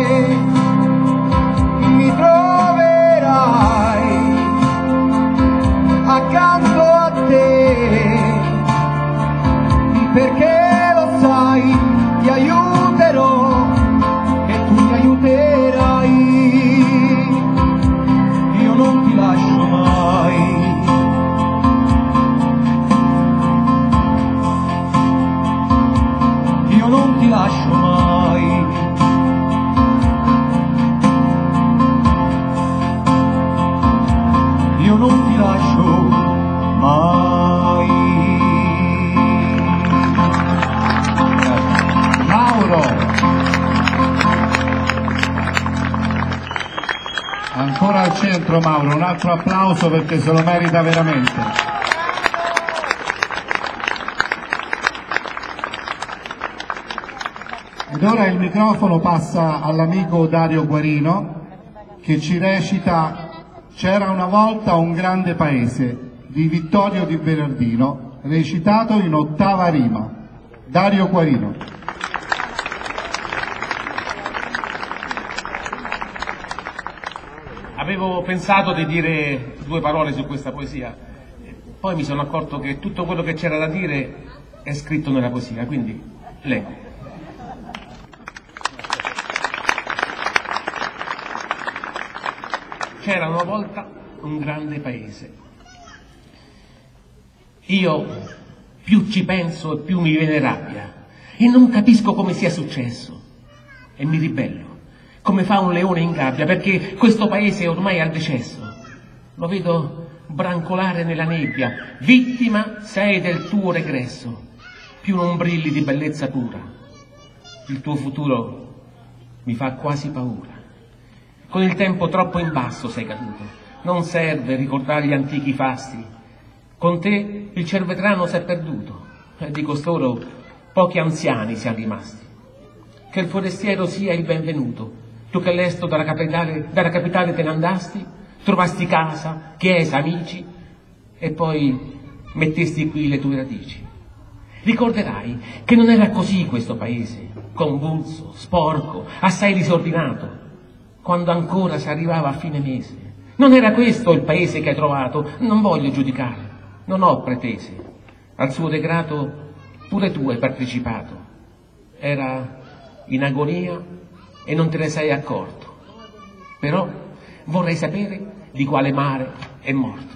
mi troverai accanto a te, perché lo sai, ti aiuterò e tu mi aiuterai, io non ti lascio mai. Io non ti lascio mai. Io non ti lascio mai. Mauro, ancora al centro Mauro, un altro applauso perché se lo merita veramente. Ed ora il microfono passa all'amico Dario Guarino che ci recita C'era una volta un grande paese di Vittorio Di Bernardino, recitato in ottava rima. Dario Guarino. Avevo pensato di dire due parole su questa poesia, poi mi sono accorto che tutto quello che c'era da dire è scritto nella poesia, quindi leggo. C'era una volta un grande paese. Io più ci penso e più mi viene rabbia e non capisco come sia successo. e mi ribello, come fa un leone in gabbia, perché questo paese è ormai al decesso. Lo vedo brancolare nella nebbia, vittima sei del tuo regresso, più non brilli di bellezza pura. Il tuo futuro mi fa quasi paura. Con il tempo troppo in basso sei caduto, non serve ricordare gli antichi fasti. Con te il cervetrano s'è perduto e di costoro pochi anziani siano rimasti. Che il forestiero sia il benvenuto, tu che lesto dalla capitale te ne andasti, trovasti casa, chiesa, amici e poi mettesti qui le tue radici. Ricorderai che non era così questo paese, convulso, sporco, assai disordinato, quando ancora si arrivava a fine mese. Non era questo il paese che hai trovato, non voglio giudicare, non ho pretese. Al suo degrado pure tu hai partecipato. Era in agonia e non te ne sei accorto. Però vorrei sapere di quale mare è morto.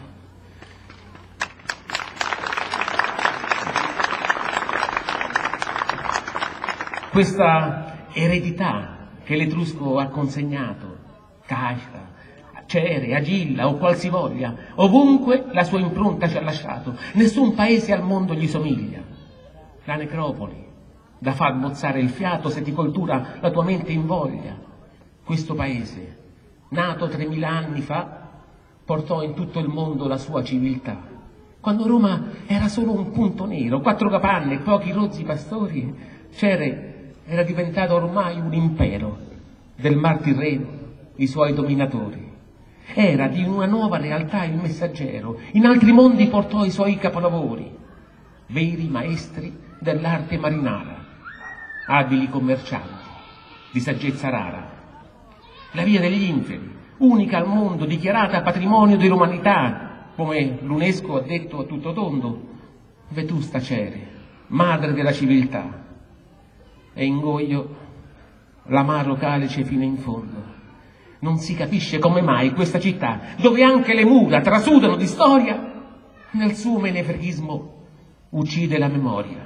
Questa eredità che l'Etrusco ha consegnato, Caifra, Cere, Agilla o qualsivoglia, ovunque la sua impronta ci ha lasciato, nessun paese al mondo gli somiglia. La necropoli, da far mozzare il fiato se di coltura la tua mente invoglia. Questo paese, nato 3000 anni fa, portò in tutto il mondo la sua civiltà. Quando Roma era solo un punto nero, 4 capanne e pochi rozzi pastori, Cere era diventato ormai un impero, del Mar Tirreno i suoi dominatori. Era di una nuova realtà il messaggero, in altri mondi portò i suoi capolavori, veri maestri dell'arte marinara, abili commercianti, di saggezza rara. La via degli inferi, unica al mondo, dichiarata patrimonio dell'umanità, come l'UNESCO ha detto a tutto tondo, vetusta Cere, madre della civiltà, e ingoio l'amaro calice fino in fondo. Non si capisce come mai questa città, dove anche le mura trasudano di storia, nel suo menefreghismo uccide la memoria.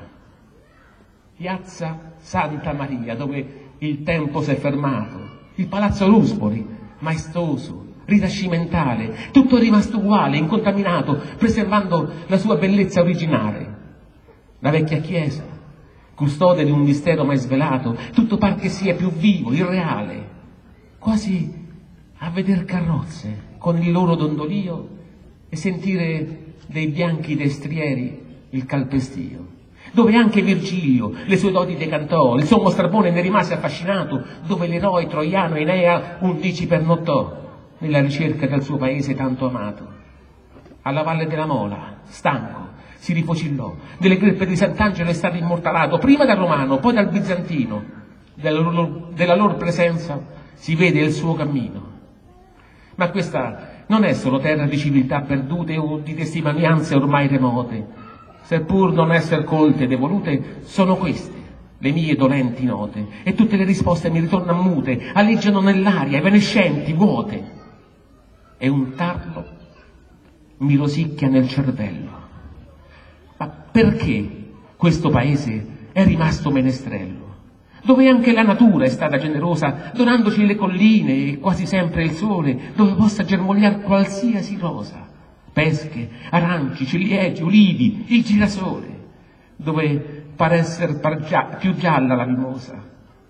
Piazza Santa Maria, dove il tempo si è fermato, il palazzo Ruspoli, maestoso, rinascimentale, tutto è rimasto uguale, incontaminato, preservando la sua bellezza originale. La vecchia chiesa, custode di un mistero mai svelato, tutto par che sia più vivo, irreale, quasi a veder carrozze con il loro dondolio e sentire dei bianchi destrieri il calpestio, dove anche Virgilio le sue doti decantò, il sommo Strabone ne rimase affascinato, dove l'eroe troiano Enea 11 pernottò nella ricerca del suo paese tanto amato. Alla Valle della Mola, stanco, si rifocillò, delle greppe di Sant'Angelo è stato immortalato, prima dal romano, poi dal bizantino. Della loro presenza si vede il suo cammino. Ma questa non è solo terra di civiltà perdute o di testimonianze ormai remote. Seppur non essere colte ed evolute, sono queste le mie dolenti note, e tutte le risposte mi ritornano mute, alleggiano nell'aria, evanescenti, vuote. E un tarlo mi rosicchia nel cervello. Ma perché questo paese è rimasto menestrello? Dove anche la natura è stata generosa, donandoci le colline e quasi sempre il sole, dove possa germogliar qualsiasi rosa, pesche, aranci, ciliegi, ulivi, il girasole, dove pare essere più gialla la mimosa.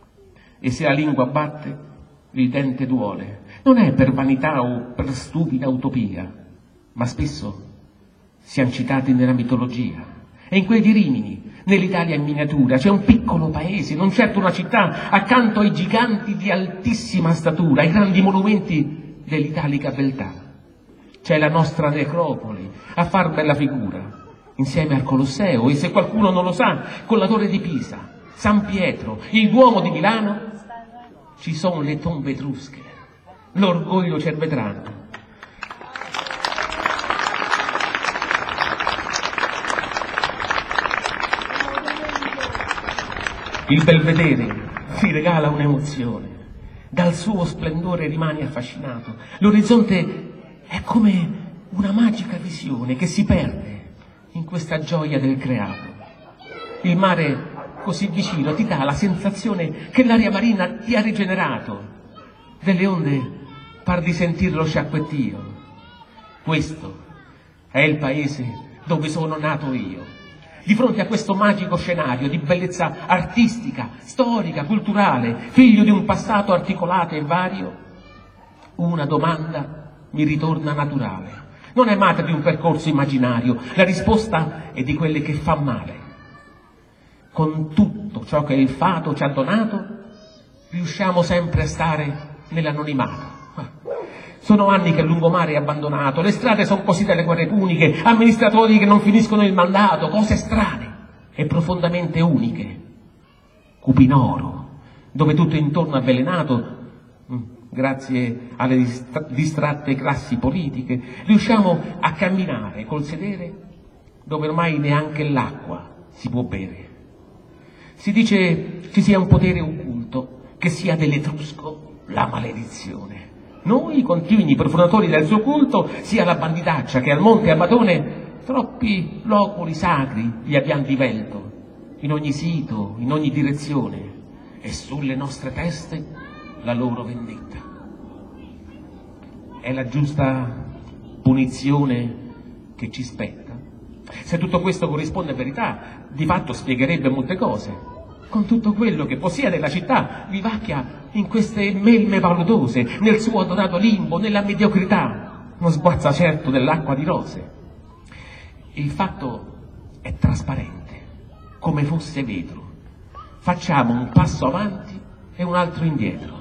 E se la lingua batte, il dente duole. Non è per vanità o per stupida utopia, ma spesso siamo citati nella mitologia. E in quei di Rimini, nell'Italia in miniatura, c'è un piccolo paese, non certo una città, accanto ai giganti di altissima statura, ai grandi monumenti dell'italica beltà. C'è la nostra necropoli a far bella figura, insieme al Colosseo, e se qualcuno non lo sa, con la Torre di Pisa, San Pietro, il Duomo di Milano, ci sono le tombe etrusche, l'orgoglio cervetrano. Il Belvedere ti regala un'emozione, dal suo splendore rimani affascinato, l'orizzonte è come una magica visione che si perde in questa gioia del creato. Il mare così vicino ti dà la sensazione che l'aria marina ti ha rigenerato. Delle onde par di sentire lo sciacquettio. Questo è il paese dove sono nato io. Di fronte a questo magico scenario di bellezza artistica, storica, culturale, figlio di un passato articolato e vario, una domanda mi ritorna naturale. Non è madre di un percorso immaginario, la risposta è di quelle che fa male. Con tutto ciò che il fato ci ha donato, riusciamo sempre a stare nell'anonimato. Sono anni che il lungomare è abbandonato, le strade sono così dalle guerre puniche, amministratori che non finiscono il mandato, cose strane e profondamente uniche. Cupinoro, dove tutto intorno è avvelenato, grazie alle distratte classi politiche, riusciamo a camminare col sedere dove ormai neanche l'acqua si può bere. Si dice ci sia un potere occulto, che sia dell'Etrusco la maledizione. Noi, continui profumatori del suo culto, sia la banditaccia che al Monte Amadone, troppi loculi sacri gli abbiamo divelto, in ogni sito, in ogni direzione, e sulle nostre teste la loro vendetta. È la giusta punizione che ci spetta. Se tutto questo corrisponde a verità, di fatto spiegherebbe molte cose. Con tutto quello che possiede la città vivacchia in queste melme paludose, nel suo adorato limbo, nella mediocrità, non sguazza certo dell'acqua di rose. Il fatto è trasparente, come fosse vetro. Facciamo un passo avanti e un altro indietro.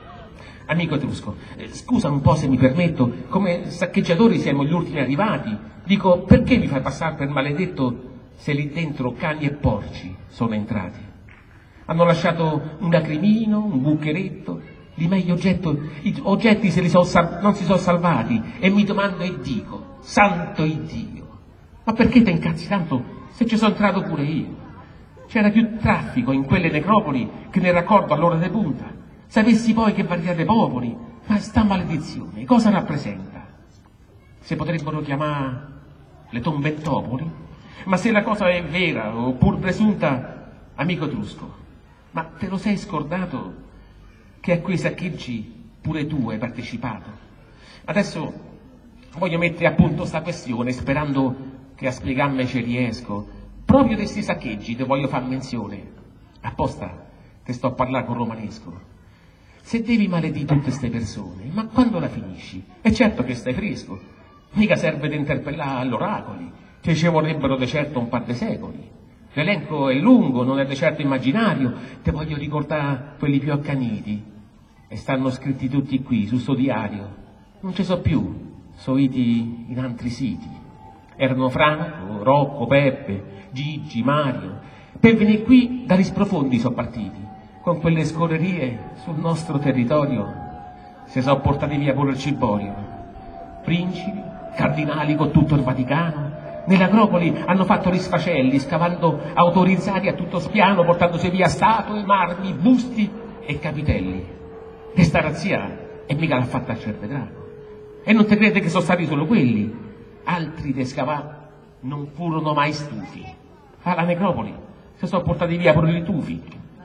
Amico Etrusco, scusa un po' se mi permetto, come saccheggiatori siamo gli ultimi arrivati. Dico, perché mi fai passare per maledetto se lì dentro cani e porci sono entrati? Hanno lasciato un lacrimino, un bucheretto, di me gli oggetti non si sono salvati, e mi domando e dico, santo Iddio, ma perché ti incazzi tanto se ci sono entrato pure io? C'era più traffico in quelle necropoli che nel raccordo all'ora di punta. Sapessi poi che variate popoli, ma sta maledizione cosa rappresenta? Si potrebbero chiamare le tombentopoli? Ma se la cosa è vera o pur presunta, amico Etrusco, ma te lo sei scordato che a quei saccheggi pure tu hai partecipato? Adesso voglio mettere a punto sta questione, sperando che a spiegarmi ci riesco. Proprio di questi saccheggi te voglio far menzione. Apposta te sto a parlare con romanesco. Se devi maledire tutte queste persone, ma quando la finisci? È certo che stai fresco. Mica serve di interpellare all'oracoli, che ci vorrebbero di certo un par di secoli. L'elenco è lungo, non è di certo immaginario, te voglio ricordare quelli più accaniti. E stanno scritti tutti qui, su sto diario. Non ci so più, so iti in altri siti. Erano Franco, Rocco, Peppe, Gigi, Mario. Per venire qui da risprofondi sono partiti. Con quelle scorrerie sul nostro territorio si sono portati via pure il ciborio. Principi, cardinali con tutto il Vaticano. Nell'Acropoli hanno fatto risfacelli, scavando autorizzati a tutto spiano, portandosi via statue, marmi, busti e capitelli. E sta razzia e mica l'ha fatta il Cervedrano. E non te crede che sono stati solo quelli? Altri de scavà non furono mai stufi. Alla necropoli si sono portati via pure i tufi.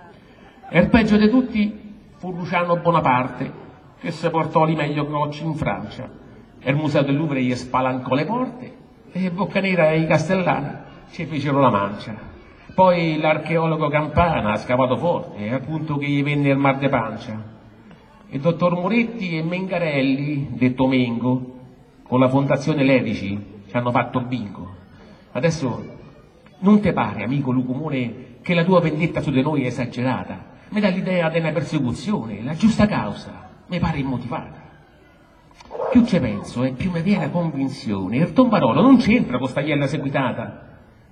E il peggio di tutti fu Luciano Bonaparte, che si portò li meglio cocci in Francia. E il museo del Louvre gli spalancò le porte, e Boccanera e i Castellani ci fecero la mancia. Poi l'archeologo Campana ha scavato forte, appunto che gli venne il mal de pancia. E il dottor Moretti e Mengarelli, detto Mengo, con la fondazione Ledici ci hanno fatto bingo. Adesso non te pare, amico Lucumone, che la tua vendetta su di noi è esagerata? Mi dà l'idea della persecuzione, la giusta causa mi pare immotivata. Più ci penso e più mi viene la convinzione, il tombarolo non c'entra con sta iella seguitata.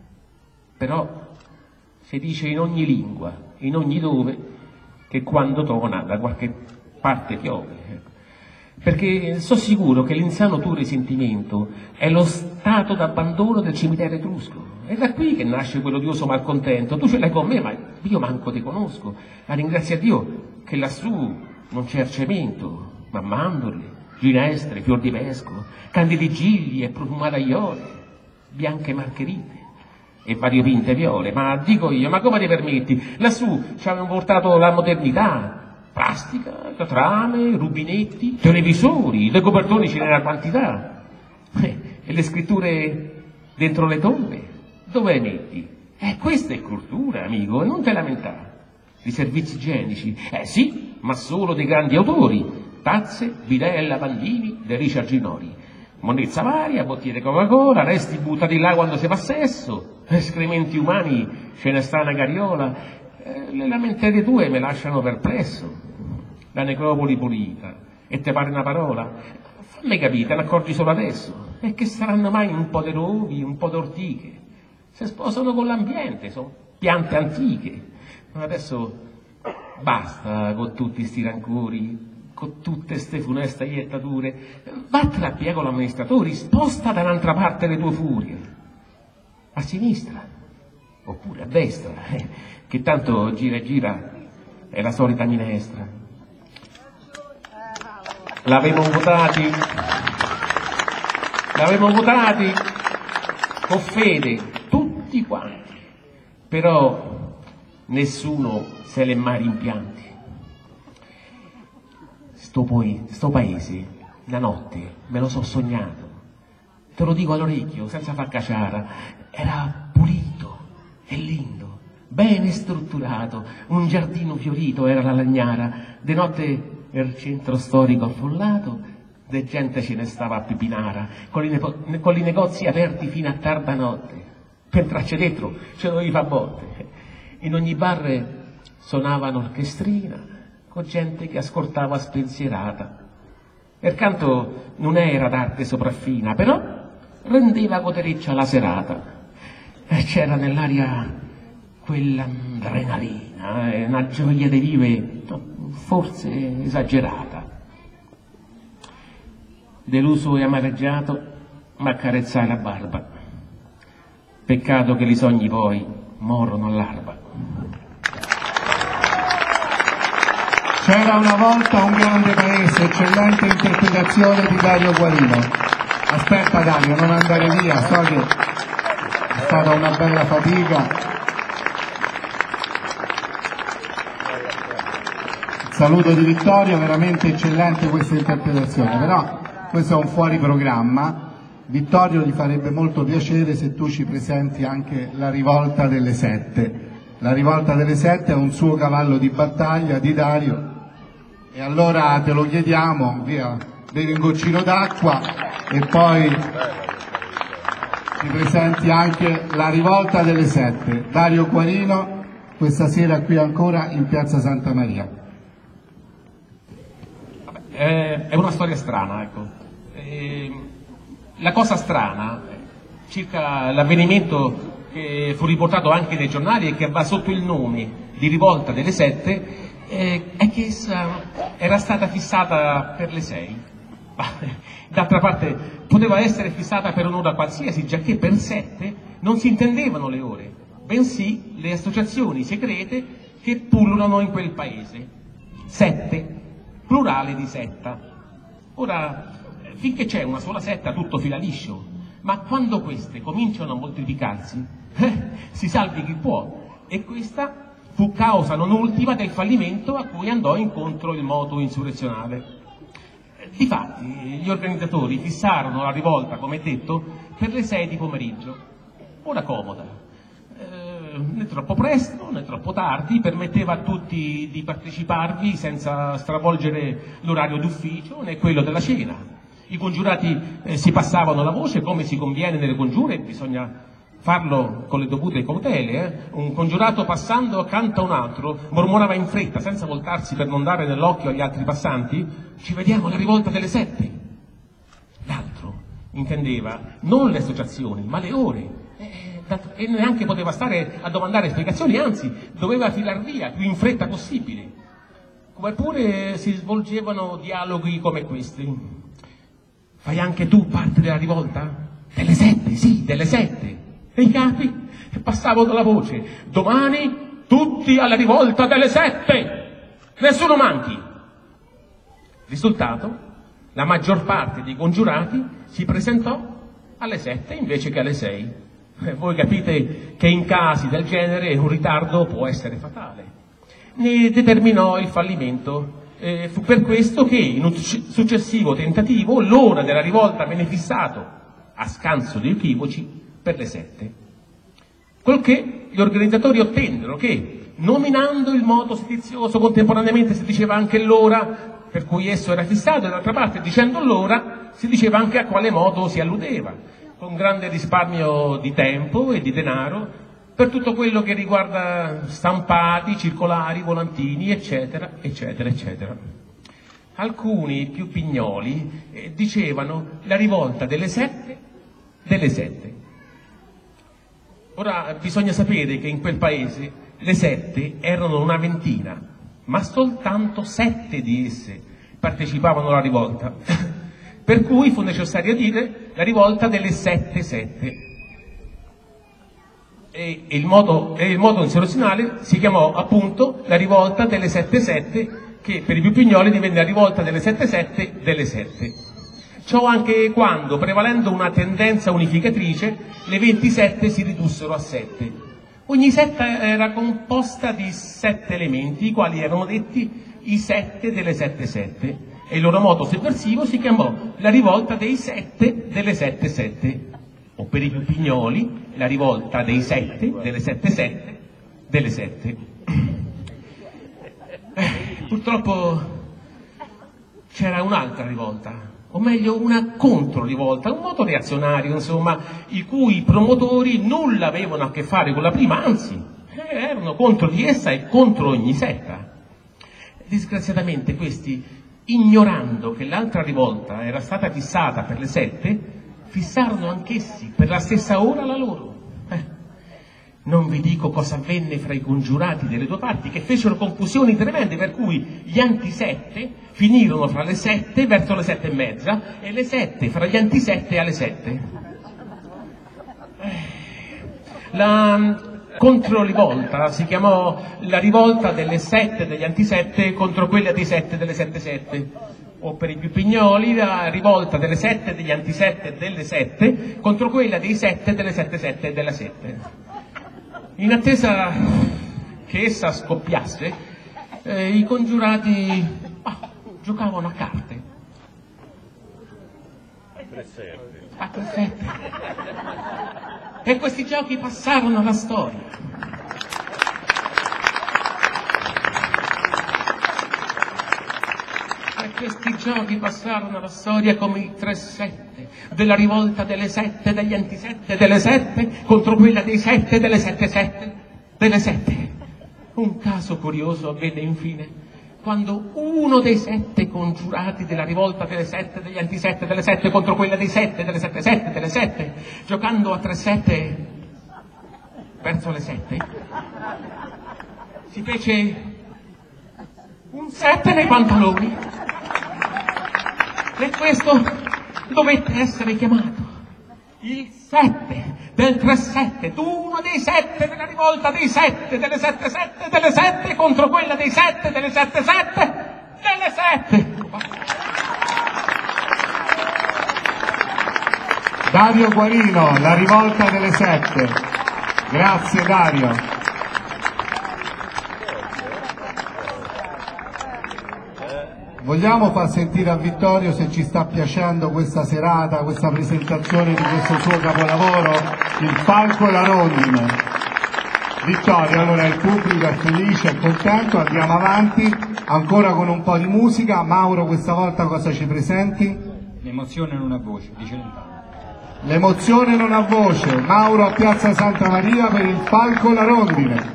Però si dice in ogni lingua, in ogni dove, che quando tona da qualche parte piove. Perché so sicuro che l'insano tuo risentimento è lo stato d'abbandono del cimitero etrusco. È da qui che nasce quell'odioso malcontento. Tu ce l'hai con me, ma io manco te conosco. Ma ringrazia a Dio che lassù non c'è cemento, ma mandorle, ginestre, fior di vescovo, candidi gigli e profumate aiole, bianche margherite. e variopinte viole. Ma dico io, ma come ti permetti? Lassù ci avevano portato la modernità, plastica, trame, rubinetti, televisori, le copertoni ce n'era quantità. E le scritture dentro le tombe, dove le metti? Questa è cultura, amico, non te lamentare. I servizi igienici, sì, ma solo dei grandi autori. Tazze, bidella, lavandini, De Richard Ginori. Monnezza varia, bottiglie di Coca-Cola, resti buttati là quando si fa sesso, escrementi umani, ce ne sta una carriola. Le lamenterie tue mi lasciano perplesso. La necropoli pulita, e te pare una parola? Fammi capire, te ne accorgi solo adesso. E che saranno mai un po' di rovi, un po' d'ortiche? Si sposano con l'ambiente, sono piante antiche. Ma adesso basta con tutti sti rancori, con tutte ste funeste iettature. Vattene a piedi con l'amministratore, sposta da un'altra parte le tue furie. A sinistra, oppure a destra, che tanto gira e gira è la solita minestra. L'avevamo votati con fede, tutti quanti, però nessuno se l'è mai rimpianti. Sto paese, la notte, me lo so sognato, te lo dico all'orecchio, senza far caciara, era pulito e lindo, bene strutturato, un giardino fiorito era la Lagnara, de notte nel centro storico affollato, de gente ce ne stava a Pipinara, con i negozi aperti fino a tarda notte, per entrarci dentro ce dovevi fa botte, in ogni bar suonava un'orchestrina, con gente che ascoltava spensierata. Pertanto non era d'arte sopraffina, però rendeva godereccia la serata. E c'era nell'aria quell'adrenalina, una gioia di vive, forse esagerata. Deluso e amareggiato, m'accarezzai la barba. Peccato che i sogni poi morrono all'alba. C'era una volta un grande paese, eccellente interpretazione di Dario Guarino. Aspetta Dario, non andare via, so che è stata una bella fatica. Il saluto di Vittorio, veramente eccellente questa interpretazione, però questo è un fuori programma. Vittorio, gli farebbe molto piacere se tu ci presenti anche La rivolta delle sette. La rivolta delle sette è un suo cavallo di battaglia di Dario. E allora te lo chiediamo, via, bevi un goccino d'acqua e poi ti presenti anche La rivolta delle sette. Dario Guarino, questa sera qui ancora in Piazza Santa Maria. È una storia strana, ecco. La cosa strana circa l'avvenimento che fu riportato anche nei giornali e che va sotto il nome di Rivolta delle Sette è che essa era stata fissata per le 6. D'altra parte poteva essere fissata per un'ora qualsiasi, giacché per 7 non si intendevano le ore, bensì le associazioni segrete che pullulano in quel paese. 7, plurale di setta. Ora, finché c'è una sola setta tutto fila liscio, ma quando queste cominciano a moltiplicarsi, si salvi chi può, e questa fu causa non ultima del fallimento a cui andò incontro il moto insurrezionale. Difatti, gli organizzatori fissarono la rivolta, come detto, per le 6 di pomeriggio. Ora comoda, né troppo presto né troppo tardi, permetteva a tutti di parteciparvi senza stravolgere l'orario d'ufficio né quello della cena. I congiurati si passavano la voce come si conviene nelle congiure, bisogna farlo con le dovute cautele. Un congiurato passando accanto a un altro mormorava in fretta, senza voltarsi per non dare nell'occhio agli altri passanti: ci vediamo alla rivolta delle 7. L'altro intendeva non le associazioni, ma le ore, e neanche poteva stare a domandare spiegazioni, anzi doveva filar via più in fretta possibile. Come pure si svolgevano dialoghi come questi: fai anche tu parte della rivolta? Delle 7, sì, delle 7. E i capi passavano la voce: domani tutti alla rivolta delle 7, nessuno manchi. Risultato: la maggior parte dei congiurati si presentò alle 7 invece che alle 6. Voi capite che in casi del genere un ritardo può essere fatale. Ne determinò il fallimento. Fu per questo che in un successivo tentativo l'ora della rivolta venne fissato, a scanso di equivoci, per le 7. Colché gli organizzatori ottennero che, nominando il moto sedizioso, contemporaneamente si diceva anche l'ora per cui esso era fissato, e d'altra parte, dicendo l'ora, si diceva anche a quale moto si alludeva, con grande risparmio di tempo e di denaro per tutto quello che riguarda stampati, circolari, volantini, eccetera, eccetera, eccetera. Alcuni più pignoli dicevano la rivolta delle 7 delle 7. Ora bisogna sapere che in quel paese le 7 erano una ventina, ma soltanto 7 di esse partecipavano alla rivolta, per cui fu necessario dire la rivolta delle 7-7. E il modo insurrezionale si chiamò appunto la rivolta delle 7-7, che per i più pignoli divenne la rivolta delle 7-7 delle 7. Ciò anche quando, prevalendo una tendenza unificatrice, le 27 si ridussero a 7. Ogni setta era composta di 7 elementi, i quali erano detti i 7 delle 7-7, e il loro modo sovversivo si chiamò la rivolta dei 7 delle 7-7, o per i più pignoli la rivolta dei 7 delle 7-7 delle 7. Purtroppo c'era un'altra rivolta, o meglio una controrivolta, un moto reazionario, insomma, i cui promotori nulla avevano a che fare con la prima, anzi, erano contro di essa e contro ogni setta. Disgraziatamente questi, ignorando che l'altra rivolta era stata fissata per le 7, fissarono anch'essi per la stessa ora la loro. Non vi dico cosa avvenne fra i congiurati delle due parti, che fecero confusioni tremende, per cui gli antisette finirono fra le 7 verso le 7:30 e le 7 fra gli antisette alle 7. La controrivolta si chiamò la rivolta delle 7 degli antisette contro quella dei 7 delle 7-7, o per i più pignoli la rivolta delle 7 degli antisette delle 7 contro quella dei 7 delle 7-7 e della 7. In attesa che essa scoppiasse, i congiurati giocavano a carte. A 3-7. E questi giochi passarono alla storia. Questi giochi passarono alla storia come i 3-7 della rivolta delle 7 degli antisette delle 7 contro quella dei 7 delle 7-7 delle 7. Un caso curioso avvenne infine quando uno dei 7 congiurati della rivolta delle 7 degli antisette delle 7 contro quella dei 7 delle 7-7 delle 7, giocando a 3-7 verso le 7, si fece un 7 nei pantaloni. E questo dovette essere chiamato il 7 del 3-7, uno dei 7 della rivolta dei 7 delle 7-7 delle 7 contro quella dei 7 delle 7-7 delle 7. Dario Guarino, la rivolta delle 7. Grazie Dario. Vogliamo far sentire a Vittorio se ci sta piacendo questa serata, questa presentazione di questo suo capolavoro, Il Falco e la Rondine. Vittorio, allora il pubblico è felice, è contento, andiamo avanti, ancora con un po' di musica. Mauro, questa volta cosa ci presenti? L'emozione non ha voce, di Celentano. L'emozione non ha voce, Mauro a Piazza Santa Maria per Il Falco e la Rondine.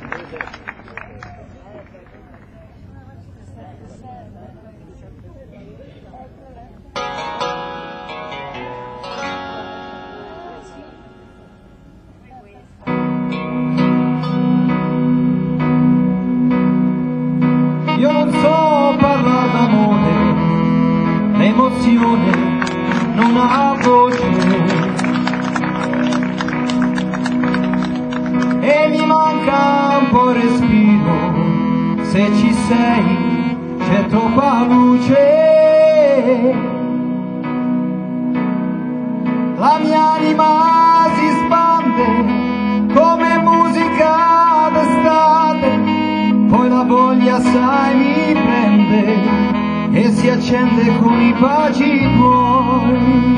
Io non so parlare d'amore, l'emozione non ha voce e mi manca un po' il respiro, se ci sei c'è troppa luce, la mia anima si spande la voglia sai mi prende e si accende con i baci tuoi.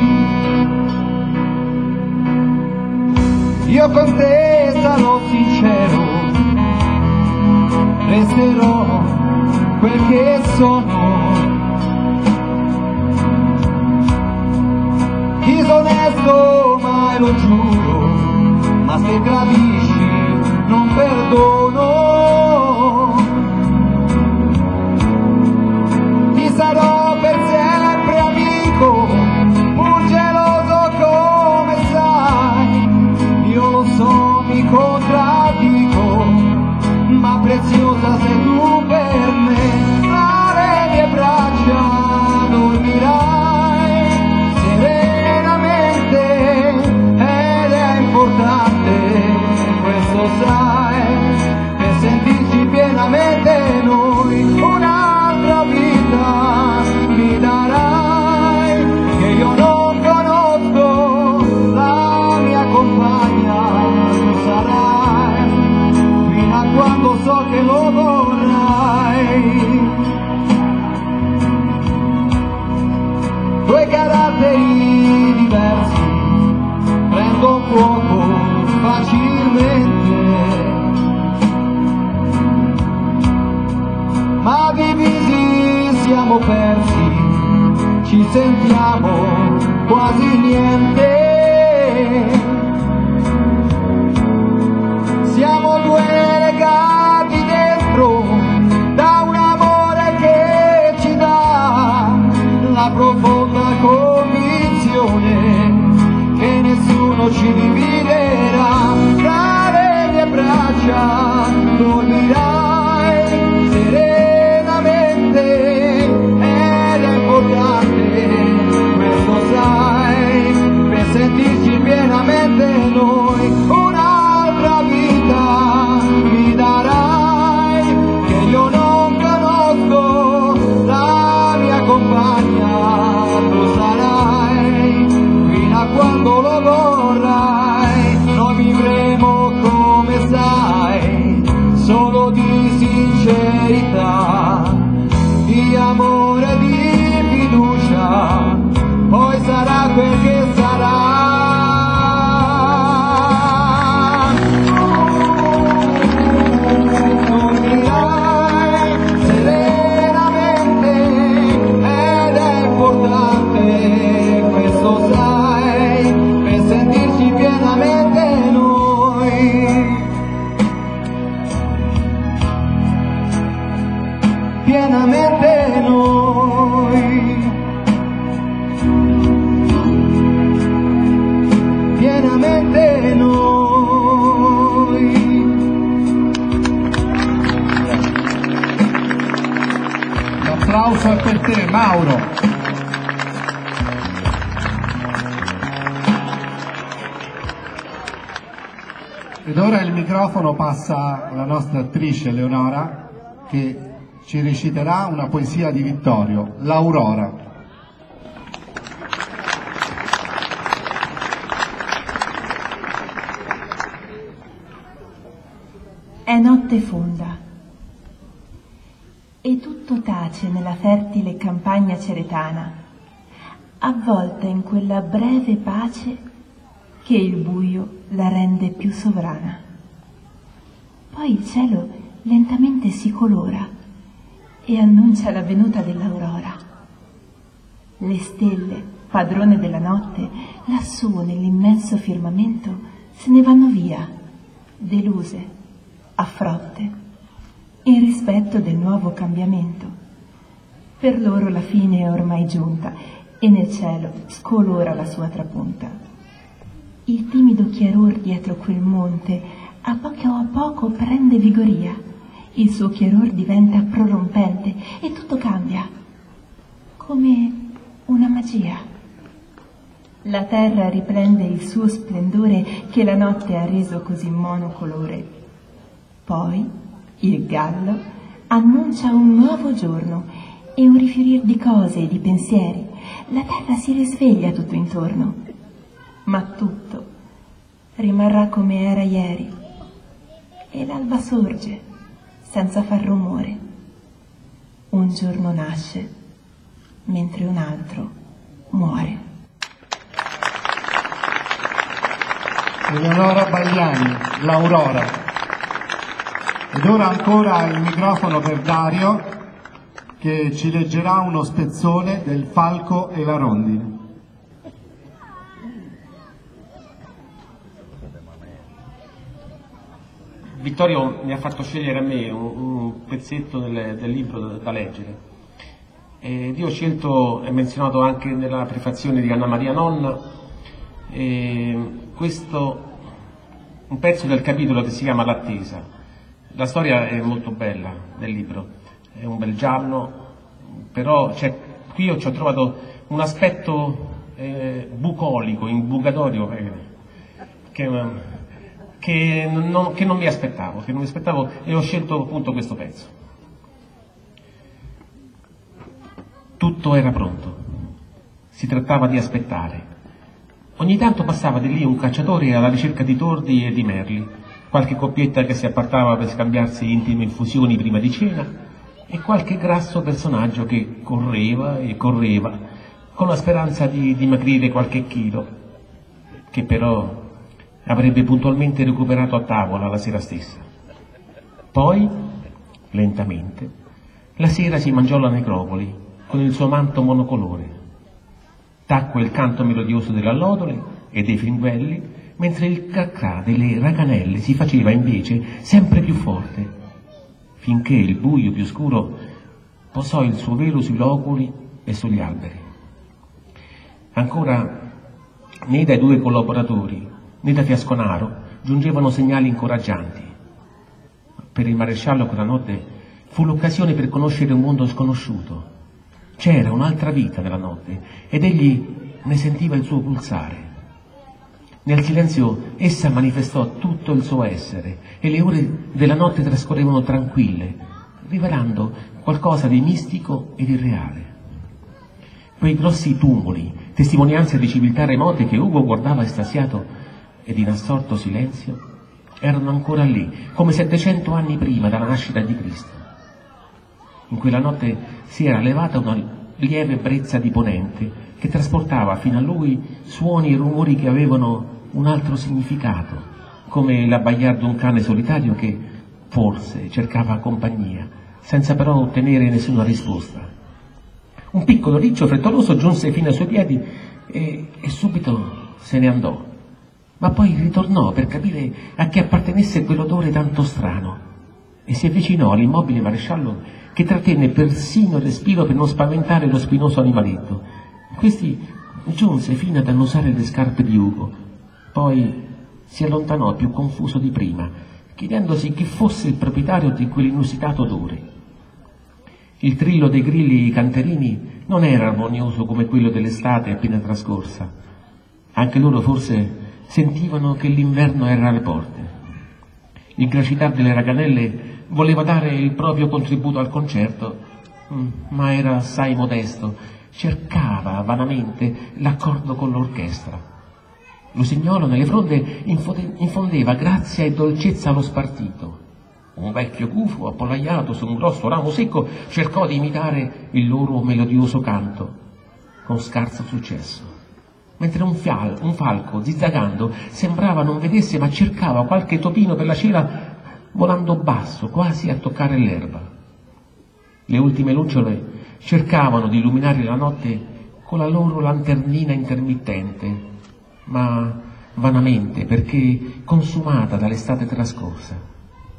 Io con te sarò sincero, resterò quel che sono, disonesto mai lo giuro, ma se tradisci non perdono. Ti sarò per sempre amico, pur geloso come sai. Io lo so, mi contraddico, ma preziosa sei tu per me. Alle mie braccia dormirai serenamente ed è importante, questo sai, per sentirci pienamente noi. Un'altra vita mi darai che io non conosco, la mia compagna tu sarai fino a quando so che lo vorrai. Due caratteri diversi prendo fuoco facilmente, ma divisi siamo persi, ci sentiamo quasi niente. Siamo due legati dentro da un amore che ci dà la profonda convinzione che nessuno ci dividerà. Tra le mie braccia dormirai serenamente ed è importante, questo sai, per sentirci pienamente noi. Un'altra vita mi darai che io non conosco, la mia compagna tu sarai fino a quando lo vorrai. Noi vivremo come sai, solo di sincerità, di amore, di fiducia, poi sarà quel che sarà. Dormirai serenamente ed è importante, questo sai, per sentirci pienamente noi. Pienamente noi. Pienamente noi. L'applauso è per te, Mauro. Ed ora il microfono passa alla nostra attrice Eleonora, che ci reciterà una poesia di Vittorio, L'Aurora. È notte fonda e tutto tace nella fertile campagna ceretana, avvolta in quella breve pace che il buio la rende più sovrana. Poi il cielo lentamente si colora e annuncia la venuta dell'aurora. Le stelle, padrone della notte, lassù nell'immenso firmamento, se ne vanno via, deluse, a frotte, in rispetto del nuovo cambiamento. Per loro la fine è ormai giunta e nel cielo scolora la sua trapunta. Il timido chiaror dietro quel monte a poco prende vigoria, il suo chiaror diventa prorompente e tutto cambia, come una magia. La terra riprende il suo splendore che la notte ha reso così monocolore. Poi il gallo annuncia un nuovo giorno e un rifiorir di cose e di pensieri. La terra si risveglia tutto intorno, ma tutto rimarrà come era ieri. E l'alba sorge, senza far rumore. Un giorno nasce, mentre un altro muore. Eleonora Bagliani, l'Aurora. Ed ora ancora il microfono per Dario, che ci leggerà uno spezzone del Falco e la rondine. Vittorio mi ha fatto scegliere a me un pezzetto del libro da leggere. Ed io ho scelto, è menzionato anche nella prefazione di Anna Maria Nonna, un pezzo del capitolo che si chiama L'attesa. La storia è molto bella del libro, è un bel giallo, però qui io ci ho trovato un aspetto bucolico, imbugatorio, che non mi aspettavo, e ho scelto appunto questo pezzo. Tutto era pronto, si trattava di aspettare. Ogni tanto passava di lì un cacciatore alla ricerca di tordi e di merli, qualche coppietta che si appartava per scambiarsi intime infusioni prima di cena, e qualche grasso personaggio che correva e correva, con la speranza di dimagrire qualche chilo, che però avrebbe puntualmente recuperato a tavola la sera stessa. Poi, lentamente, la sera si mangiò la necropoli con il suo manto monocolore. Tacque il canto melodioso delle allodole e dei fringuelli, mentre il cracrà delle raganelle si faceva invece sempre più forte, finché il buio più scuro posò il suo velo sui loculi e sugli alberi. Ancora né dai due collaboratori né da Fiasconaro giungevano segnali incoraggianti. Per il maresciallo quella notte fu l'occasione per conoscere un mondo sconosciuto. C'era un'altra vita nella notte ed egli ne sentiva il suo pulsare. Nel silenzio essa manifestò tutto il suo essere e le ore della notte trascorrevano tranquille, rivelando qualcosa di mistico e di reale. Quei grossi tumuli, testimonianze di civiltà remote che Ugo guardava estasiato ed in assorto silenzio, erano ancora lì, come 700 anni prima dalla nascita di Cristo. In quella notte si era levata una lieve brezza di ponente che trasportava fino a lui suoni e rumori che avevano un altro significato, come l'abbaiar di un cane solitario che forse cercava compagnia, senza però ottenere nessuna risposta. Un piccolo riccio frettoloso giunse fino ai suoi piedi e subito se ne andò. Ma poi ritornò per capire a chi appartenesse quell'odore tanto strano e si avvicinò all'immobile maresciallo che trattenne persino il respiro per non spaventare lo spinoso animaletto. Questi giunse fino ad annusare le scarpe di Ugo, poi si allontanò più confuso di prima, chiedendosi chi fosse il proprietario di quell'inusitato odore. Il trillo dei grilli canterini non era armonioso come quello dell'estate appena trascorsa. Anche loro forse sentivano che l'inverno era alle porte. Il gracitar delle raganelle voleva dare il proprio contributo al concerto, ma era assai modesto, cercava vanamente l'accordo con l'orchestra. L'usignolo nelle fronde infondeva grazia e dolcezza allo spartito. Un vecchio gufo appollaiato su un grosso ramo secco cercò di imitare il loro melodioso canto, con scarso successo, mentre un falco, zizzagando, sembrava non vedesse ma cercava qualche topino per la cera volando basso, quasi a toccare l'erba. Le ultime lucciole cercavano di illuminare la notte con la loro lanternina intermittente, ma vanamente, perché consumata dall'estate trascorsa.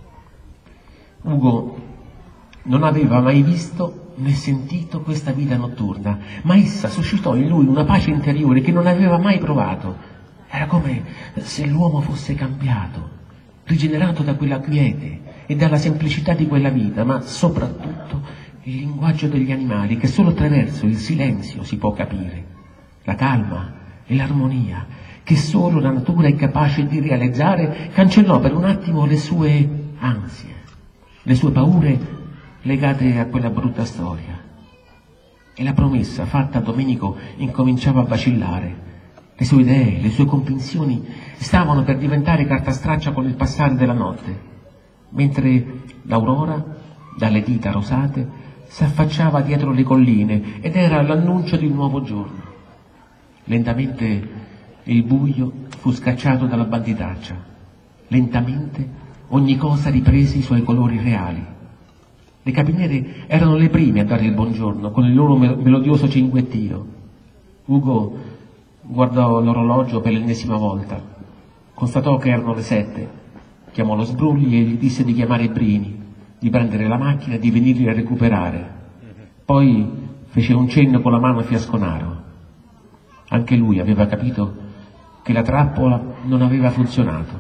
Ugo non aveva mai visto né sentito questa vita notturna, ma essa suscitò in lui una pace interiore che non aveva mai provato. Era come se l'uomo fosse cambiato, rigenerato da quella quiete e dalla semplicità di quella vita, ma soprattutto il linguaggio degli animali che solo attraverso il silenzio si può capire, la calma e l'armonia che solo la natura è capace di realizzare. Cancellò per un attimo le sue ansie, le sue paure legate a quella brutta storia, e la promessa fatta a Domenico incominciava a vacillare. Le sue idee, le sue convinzioni stavano per diventare carta straccia con il passare della notte. mentre l'aurora, dalle dita rosate, s'affacciava dietro le colline ed era l'annuncio di un nuovo giorno. Lentamente il buio fu scacciato dalla banditaccia. Lentamente ogni cosa riprese i suoi colori reali. Le capinere erano le prime a dare il buongiorno con il loro melodioso cinguettio. Ugo guardò l'orologio per l'ennesima volta. Constatò che erano le 7. Chiamò lo Sbrulli e gli disse di chiamare i Brini, di prendere la macchina e di venirli a recuperare. Poi fece un cenno con la mano a Fiasconaro. Anche lui aveva capito che la trappola non aveva funzionato.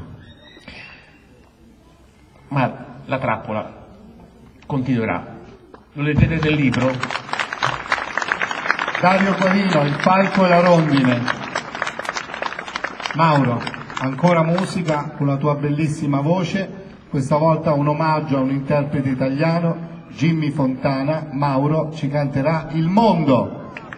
Ma la trappola continuerà. Lo leggete nel libro. Dario Guarino, Il falco e la rondine. Mauro, ancora musica con la tua bellissima voce, questa volta un omaggio a un interprete italiano, Jimmy Fontana. Mauro ci canterà Il mondo.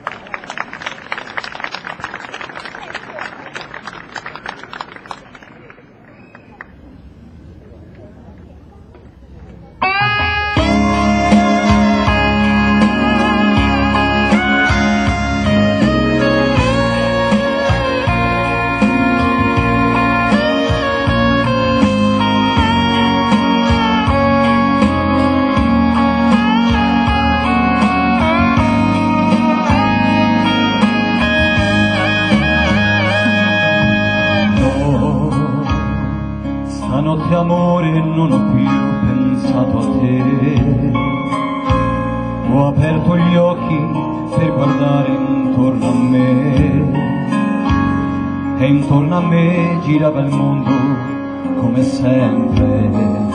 Stanotte amore non ho più pensato a te, ho aperto gli occhi per guardare intorno a me e intorno a me girava il mondo come sempre.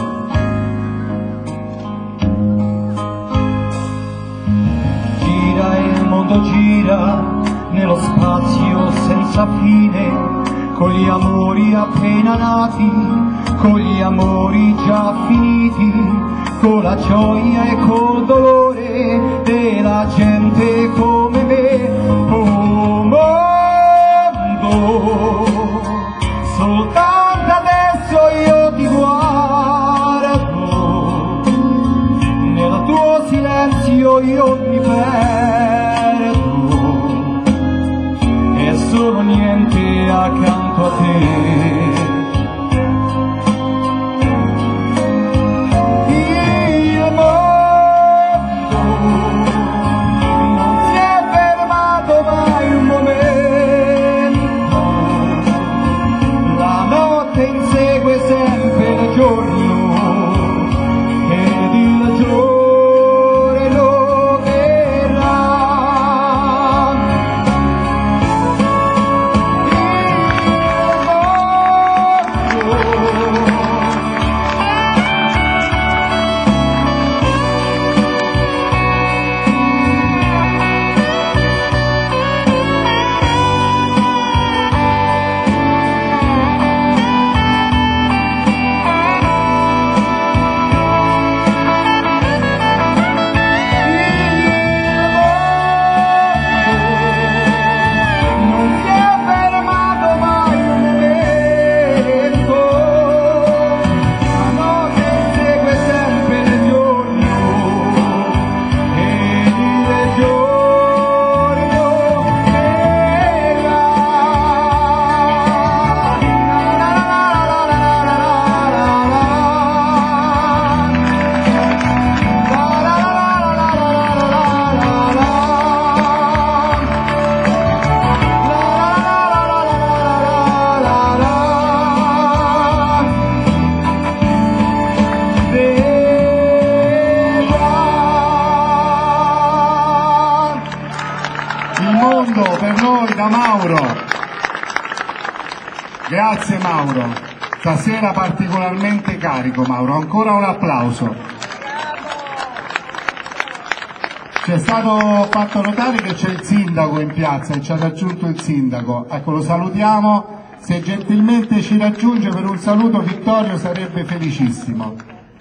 Gira il mondo, gira nello spazio senza fine, con gli amori appena nati, con gli amori già finiti, con la gioia e col dolore della gente come me. Oh mondo, soltanto adesso io ti guardo, nel tuo silenzio io mi perdo, e sono niente accanto a te. Per noi da Mauro. Grazie Mauro, stasera particolarmente carico Mauro, ancora un applauso. Ci è stato fatto notare che c'è il sindaco in piazza e ci ha raggiunto il sindaco, ecco lo salutiamo, se gentilmente ci raggiunge per un saluto Vittorio sarebbe felicissimo.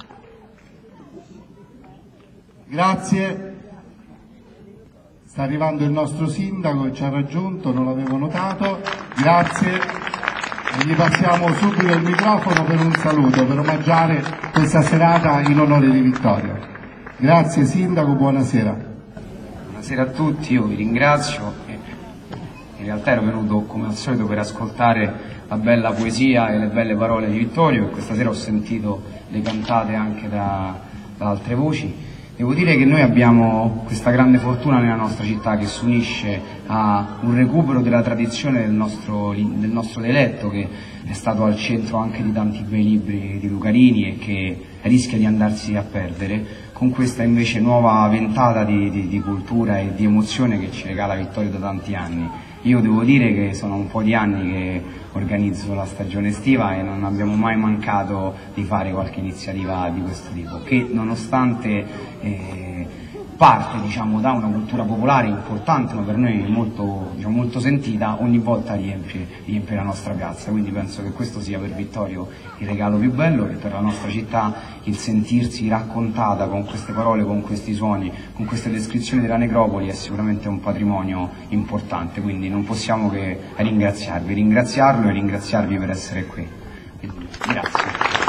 Grazie. Sta arrivando il nostro sindaco che ci ha raggiunto, non l'avevo notato, grazie, e gli passiamo subito il microfono per un saluto, per omaggiare questa serata in onore di Vittorio. Grazie Sindaco, buonasera. Buonasera a tutti, io vi ringrazio. In realtà ero venuto come al solito per ascoltare la bella poesia e le belle parole di Vittorio, e questa sera ho sentito le cantate anche da altre voci. Devo dire che noi abbiamo questa grande fortuna nella nostra città che si unisce a un recupero della tradizione del nostro dialetto, che è stato al centro anche di tanti bei libri di Lucarini e che rischia di andarsi a perdere, con questa invece nuova ventata di cultura e di emozione che ci regala Vittorio da tanti anni. Io devo dire che sono un po' di anni che organizzo la stagione estiva e non abbiamo mai mancato di fare qualche iniziativa di questo tipo, che nonostante parte da una cultura popolare importante, ma per noi molto sentita, ogni volta riempie la nostra piazza. Quindi penso che questo sia per Vittorio il regalo più bello, e per la nostra città il sentirsi raccontata con queste parole, con questi suoni, con queste descrizioni della necropoli è sicuramente un patrimonio importante. Quindi non possiamo che ringraziarlo e ringraziarvi per essere qui. Quindi, grazie.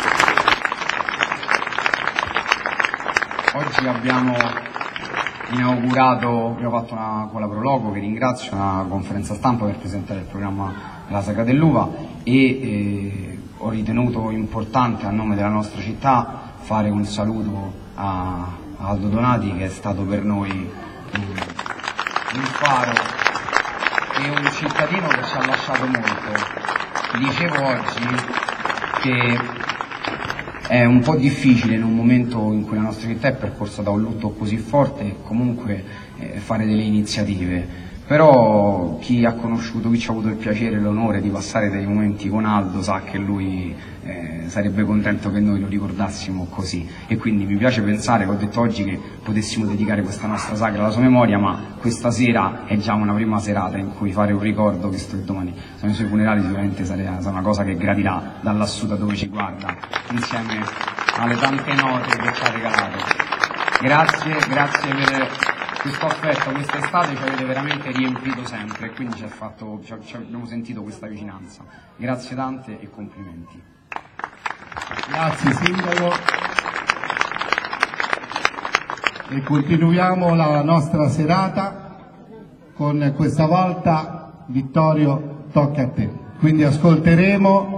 Oggi abbiamo inaugurato, abbiamo fatto con la Prologo, che ringrazio, una conferenza stampa per presentare il programma della Sagra dell'Uva, e ho ritenuto importante a nome della nostra città fare un saluto a Aldo Donati, che è stato per noi un faro e un cittadino che ci ha lasciato molto. Dicevo oggi che è un po' difficile in un momento in cui la nostra città è percorsa da un lutto così forte comunque fare delle iniziative, però chi ha conosciuto, chi ci ha avuto il piacere e l'onore di passare dei momenti con Aldo sa che lui sarebbe contento che noi lo ricordassimo così, e quindi mi piace pensare, che ho detto oggi, che potessimo dedicare questa nostra sagra alla sua memoria, ma questa sera è già una prima serata in cui fare un ricordo, visto che domani sono i suoi funerali, sicuramente sarà una cosa che gradirà da lassù, da dove ci guarda, insieme alle tante note che ci ha regalato. Grazie per questo affetto, questa estate ci avete veramente riempito sempre, e quindi abbiamo sentito questa vicinanza. Grazie tante e complimenti. Grazie Sindaco. E continuiamo la nostra serata con, questa volta, Vittorio, tocca a te. Quindi ascolteremo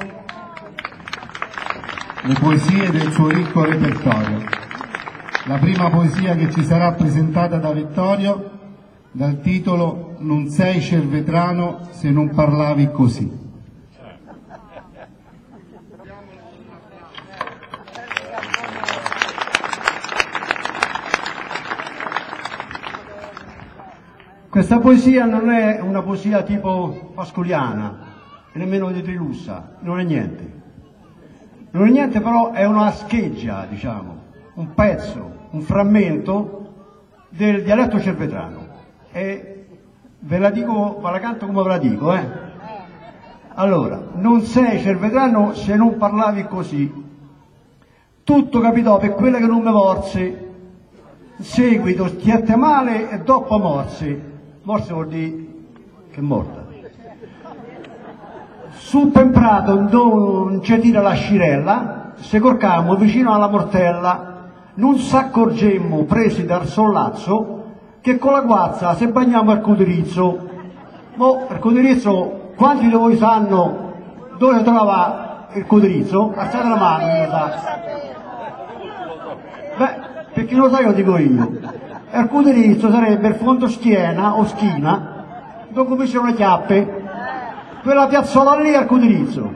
le poesie del suo ricco repertorio. La prima poesia che ci sarà presentata da Vittorio, dal titolo "Non sei cervetrano se non parlavi così". Questa poesia non è una poesia tipo pascoliana, e nemmeno di Trilussa, non è niente. Non è niente, però è una scheggia, un pezzo, un frammento del dialetto cervetrano. E ve la canto come ve la dico, Allora, non sei cervetrano se non parlavi così. Tutto capitò per quella che non mi vorse. Seguito stiette male e dopo morse. Morse vuol dire che è morta. Su Pemprato non c'è tira la scirella, se corcammo vicino alla mortella, non s'accorgemmo, presi dal sollazzo, che con la guazza se bagniamo al Cuderizzo. Il Cuderizzo, quanti di voi sanno dove trova il Cuderizzo? Alzate la mano, chi lo sa. Per chi lo sa io dico io. Il Cuderizzo sarebbe il fondo schiena o schina, dove ci sono le chiappe. Quella piazzola lì è il Cuderizzo.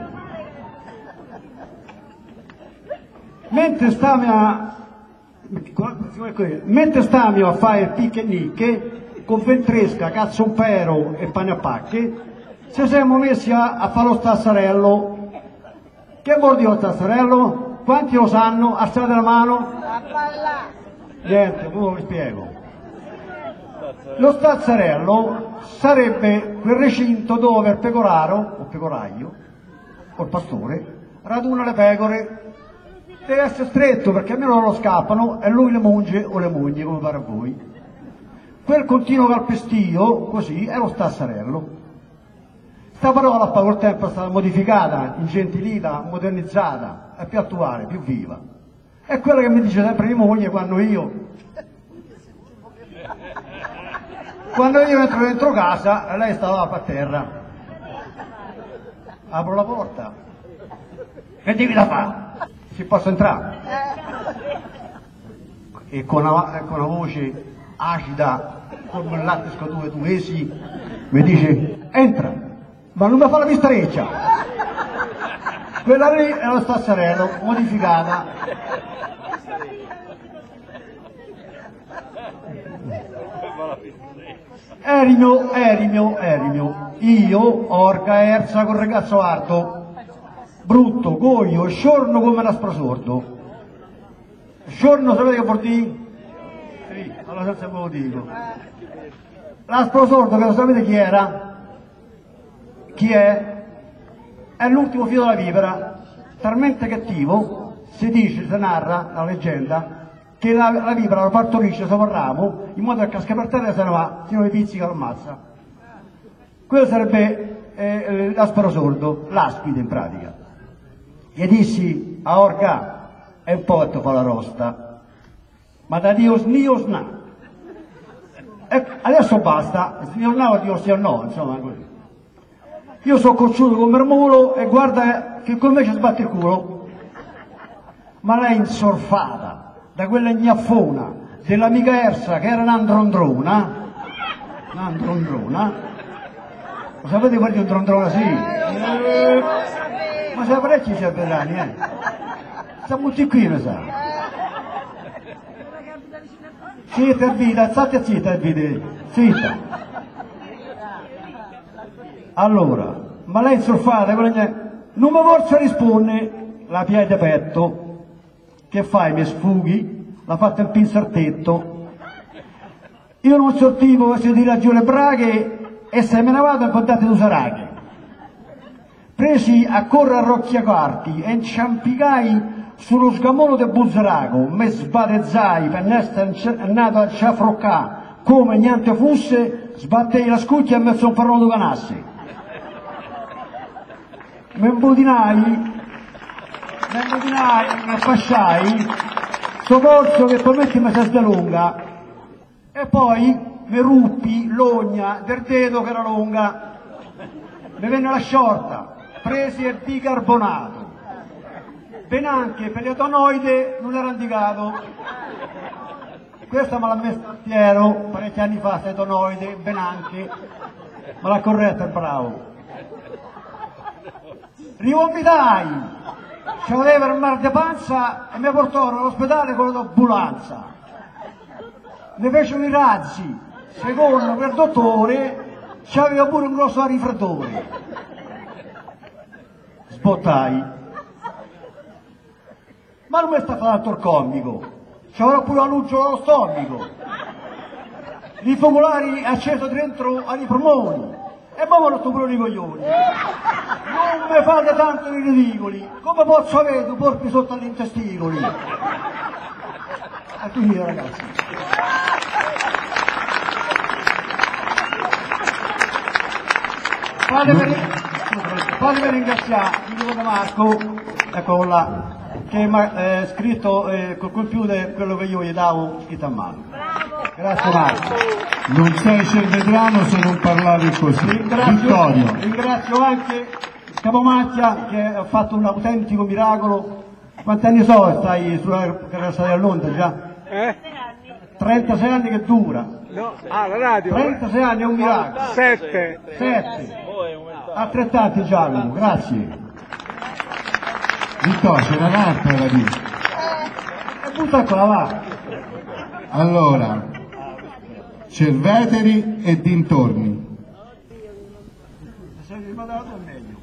Mentre stavamo a fare il picnic con ventresca, cazzompero e pane a pacche, ci siamo messi a fare lo stazzarello. Che vuol dire lo stazzarello? Quanti lo sanno? Alzate la mano. Niente, ora vi spiego. Lo stazzarello sarebbe quel recinto dove il pecoraro, o pecoraio, o il pastore, raduna le pecore. Deve essere stretto perché almeno non lo scappano, e lui le munge o le mugne, come pare a voi. Quel continuo calpestio, così, è lo stazzarello. Sta parola col tempo è stata modificata, ingentilita, modernizzata, è più attuale, più viva. È quello che mi dice sempre mia moglie quando io entro dentro casa, lei stava a terra. Apro la porta. Che devi da fare? Si posso entrare? E con una voce acida, come il latte scotto tu vesi, mi dice, entra, ma non mi fa la pistareccia. Quella lì è lo stazzarello, modificata. Erimio, io, orca, erza con ragazzo alto, brutto, goio, sciorno come l'aspro sordo. Sciorno sapete che vuol dire? Sì, allora senza ve lo dico. L'aspro sordo, che lo sapete chi era? Chi è? È l'ultimo figlio della vipera, talmente cattivo, si dice, si narra, la leggenda, che la vipera la partorisce sopra il ramo, in modo che casca per terra e se ne va, fino ai pizzi che lo ammazza. Quello sarebbe l'aspero sordo, l'aspide in pratica. Gli dissi a orca, e un po' fa la rosta, ma da Dio snio sna. Adesso basta, snio sna o Dio sia no, insomma così. Io sono cocciuto come il mulo e guarda che con me ci sbatte il culo. Ma lei insorfata da quella ignaffona dell'amica Ersa che era un'androndrona, lo sapete qual è un'androndrona? Sì. Ma sei parecchi cervellani, Siamo tutti qui, mi sa. Zitta, vita, state zitta, vita, zitta. Allora, ma lei surfata, non mi posso rispondere, la piede petto, che fai, mi sfughi, l'ha fatta il pinzartetto, io non sortivo se di ragione braghe e se me ne vado a contate due saraghe. Presi a correre a rocchiacarti e inciampicai sullo sgamolo del buzzerago, me sbatezzai per essere nato a ciafroccà, come niente fosse, sbattei la scucchia e me sono parlato canassi. Mi imbudinai, mi affasciai, sto polso che per me mi si sdelunga, e poi mi ruppi l'ogna del dedo che era lunga, mi venne la sciorta, presi il bicarbonato, ben anche per l'etonoide non era indicato. Questa me l'ha messa Piero parecchi anni fa, questa etonoide, ben anche, me l'ha corretta il bravo. Rivomitai, c'aveva il mal di panza e mi portarono all'ospedale con l'ambulanza. Mi fecero i razzi, secondo quel dottore c'aveva pure un grosso raffreddore. Sbottai. Ma non mi sta fatto il comico, c'avrà pure la luce allo stomaco. I focolari acceso dentro ai polmoni. E poi me lo sto pure i coglioni. Non mi fate tanto i ridicoli. Come posso avere due porpi sotto agli intestinoli? A finire, ragazzi. Fatemi ringraziare il Nicola Marco, eccolo là, che mi ha scritto col computer quello che io gli davo scritto a mano. Grazie Marco. Non sei cervetrano se non parlavi così. Vittorio. Ringrazio anche Capomacchia che ha fatto un autentico miracolo. Quanti anni so stai sulla carrozzeria a Londra già? 36 anni che dura. No, la radio. 36 anni è un miracolo. 7. Altrettanti Giacomo, grazie. Vittorio, c'era un'altra da dire. E buttatela va. Allora, Cerveteri e dintorni. Se mi dato meglio.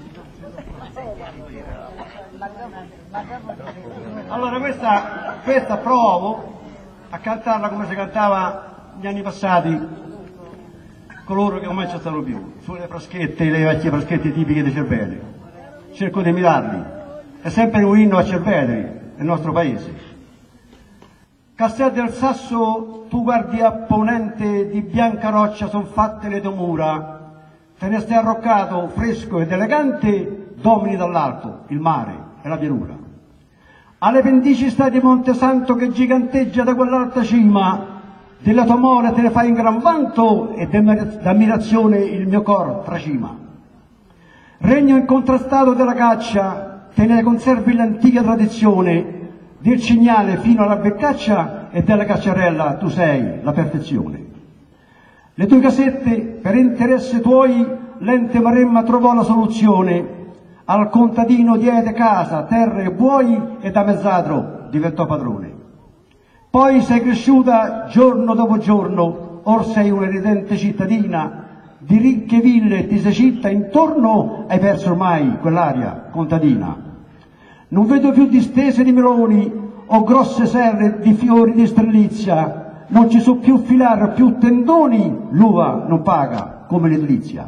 Allora questa provo a cantarla come si cantava gli anni passati, coloro che ormai ci stanno più, sulle fraschette, le vecchie fraschette tipiche dei Cerveteri. Cerco di imitarli. È sempre un inno a Cerveteri, nel nostro paese. Castel del Sasso, tu guardi a ponente, di bianca roccia son fatte le tue mura, te ne stai arroccato, fresco ed elegante, domini dall'alto il mare e la pianura. alle pendici sta di Monte Santo che giganteggia da quell'alta cima, della tua mole te ne fai in gran vanto e d'ammirazione il mio cor tracima. Regno incontrastato della caccia, te ne conservi l'antica tradizione, del cignale fino alla beccaccia e della cacciarella tu sei la perfezione. Le tue casette, per interesse tuoi, l'ente Maremma trovò la soluzione, al contadino diede casa, terre e buoi e da mezzadro diventò padrone. Poi sei cresciuta giorno dopo giorno, or sei una ridente cittadina, di ricche ville ti sei citta intorno, hai perso ormai quell'aria contadina. Non vedo più distese di meloni o grosse serre di fiori di strelizia, non ci so più filar, più tendoni, l'uva non paga come l'edilizia.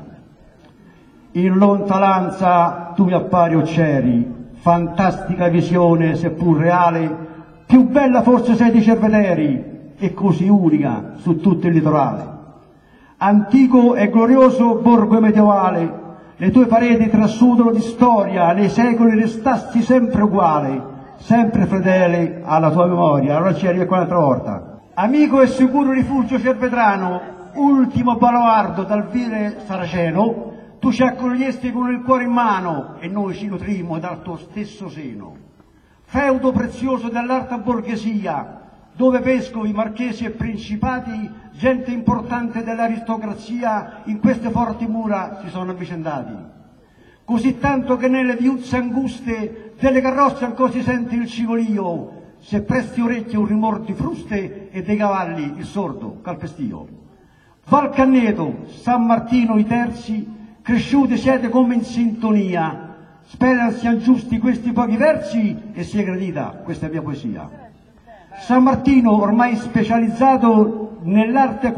In lontananza tu mi appari o c'eri, fantastica visione seppur reale, più bella forse sei di Cerveteri e così unica su tutto il litorale. Antico e glorioso borgo medievale, le tue pareti trasudano di storia, nei secoli restasti sempre uguale, sempre fedele alla tua memoria. Allora ci arriva qua un'altra volta. Amico e sicuro rifugio cervetrano, ultimo baluardo dal vile saraceno, tu ci accogliesti con il cuore in mano e noi ci nutrimo dal tuo stesso seno. Feudo prezioso dell'alta borghesia, dove vescovi, marchesi e principati, gente importante dell'aristocrazia, in queste forti mura si sono avvicendati. Così tanto che nelle viuzze anguste delle carrozze ancora si sente il cigolio, se presti orecchie un rumor di fruste e dei cavalli il sordo calpestio. Val Canneto, San Martino i terzi, cresciuti siete come in sintonia, spero siano giusti questi pochi versi e sia gradita questa mia poesia. San Martino, ormai specializzato nell'arte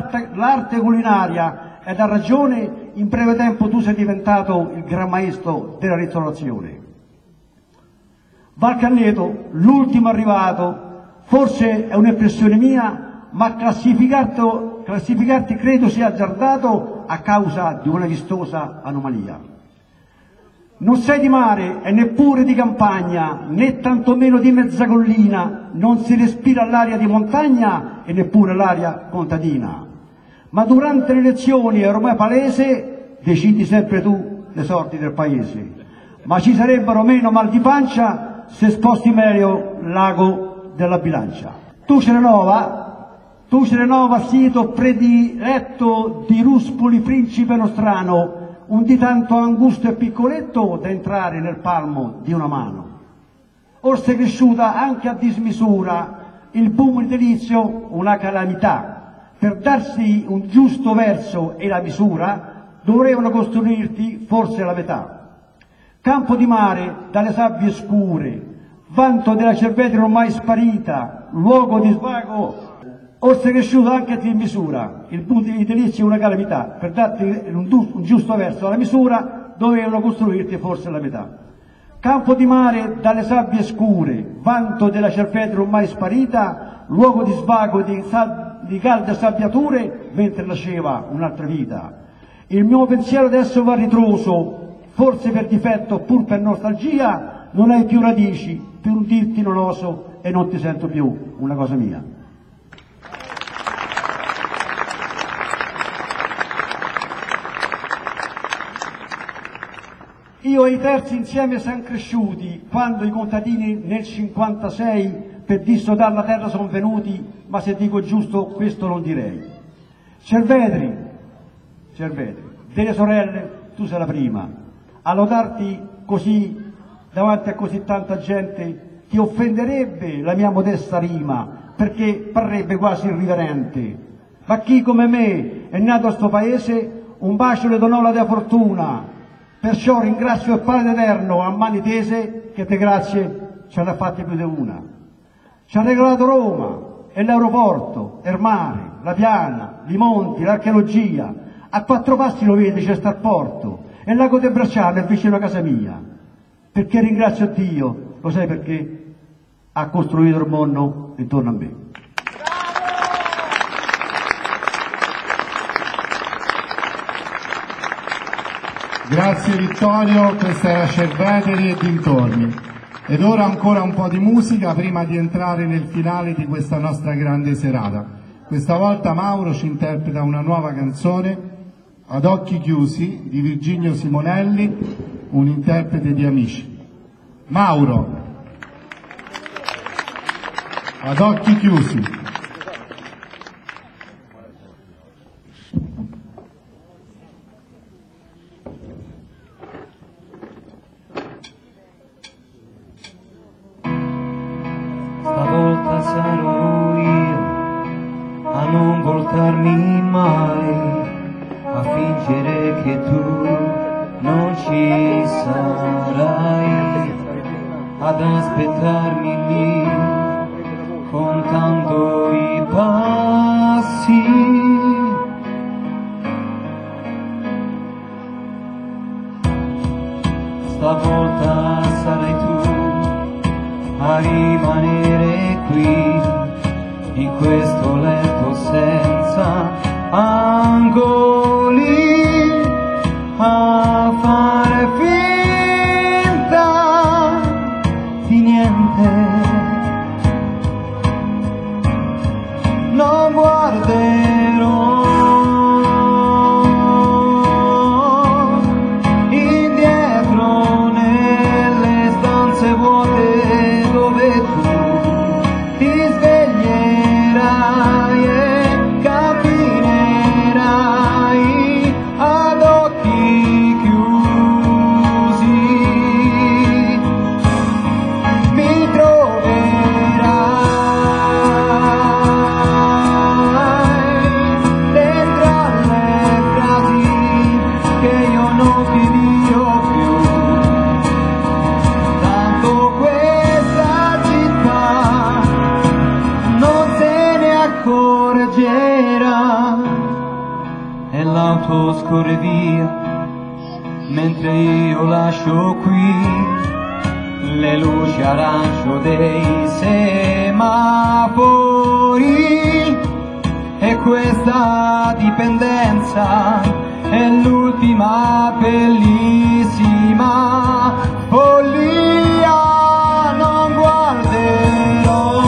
culinaria ed ha ragione, in breve tempo tu sei diventato il gran maestro della ristorazione. Val Canneto, l'ultimo arrivato, forse è un'impressione mia, ma classificarti credo sia azzardato a causa di una vistosa anomalia. Non sei di mare e neppure di campagna, né tantomeno di mezza collina, non si respira l'aria di montagna e neppure l'aria contadina. Ma durante le elezioni è ormai palese, decidi sempre tu le sorti del paese. Ma ci sarebbero meno mal di pancia se sposti meglio l'ago della bilancia. Tu Cerenova, sito prediletto di Ruspoli, principe nostrano, un di tanto angusto e piccoletto da entrare nel palmo di una mano. Or sei cresciuta anche a dismisura, il boom edilizio una calamità. Per darsi un giusto verso e la misura, dovevano costruirti forse la metà. Campo di mare dalle sabbie scure, vanto della Cerveteri ormai sparita, luogo di svago. Or sei cresciuto anche a dismisura, il punto di delizia è una calamità, per darti un giusto verso alla misura dovevano costruirti forse la metà. Campo di mare dalle sabbie scure, vanto della Cerveteri ormai sparita, luogo di svago di calde sabbiature, mentre nasceva un'altra vita. Il mio pensiero adesso va a ritroso, forse per difetto, pur per nostalgia, non hai più radici, più un dirti non oso e non ti sento più una cosa mia. Io e i terzi insieme siamo cresciuti, quando i contadini nel 56 per dissodare la terra sono venuti, ma se dico giusto questo non direi. Cerveteri, delle sorelle tu sei la prima, a lodarti così davanti a così tanta gente ti offenderebbe la mia modesta rima, perché parrebbe quasi irriverente. Ma chi come me è nato a sto paese, un bacio le donò la dea fortuna. Perciò ringrazio il Padre Eterno a mani tese che te grazie ce l'ha fatte più di una. Ci ha regalato Roma e l'aeroporto, e il mare, la piana, i monti, l'archeologia. A 4 passi lo vedi, c'è sta il porto e il lago del Bracciano è vicino a casa mia. Perché ringrazio Dio, lo sai perché? Ha costruito il mondo intorno a me. Grazie Vittorio, questa era Cerveteri e dintorni. Ed ora ancora un po' di musica prima di entrare nel finale di questa nostra grande serata. Questa volta Mauro ci interpreta una nuova canzone, Ad occhi chiusi, di Virginio Simonelli, un interprete di Amici. Mauro, Ad occhi chiusi. Stavolta sarò io a non voltarmi mai, a fingere che tu non ci sarai, ad aspettarmi lì contando i passi. Stavolta sarai tu a rimanere qui, in questo letto senza angoli, a fare finta di niente. Non guarderò indietro nelle stanze vuote dove tu ti sveglierai e camminerai ad occhi chiusi. Mi troverai dentro alle frasi che io non ti dirò più. Tanto questa città non se ne accorgerà, e l'auto scorre via mentre io lascio qui le luci arancio dei semafori, e questa dipendenza è l'ultima bellissima follia. Non guarderò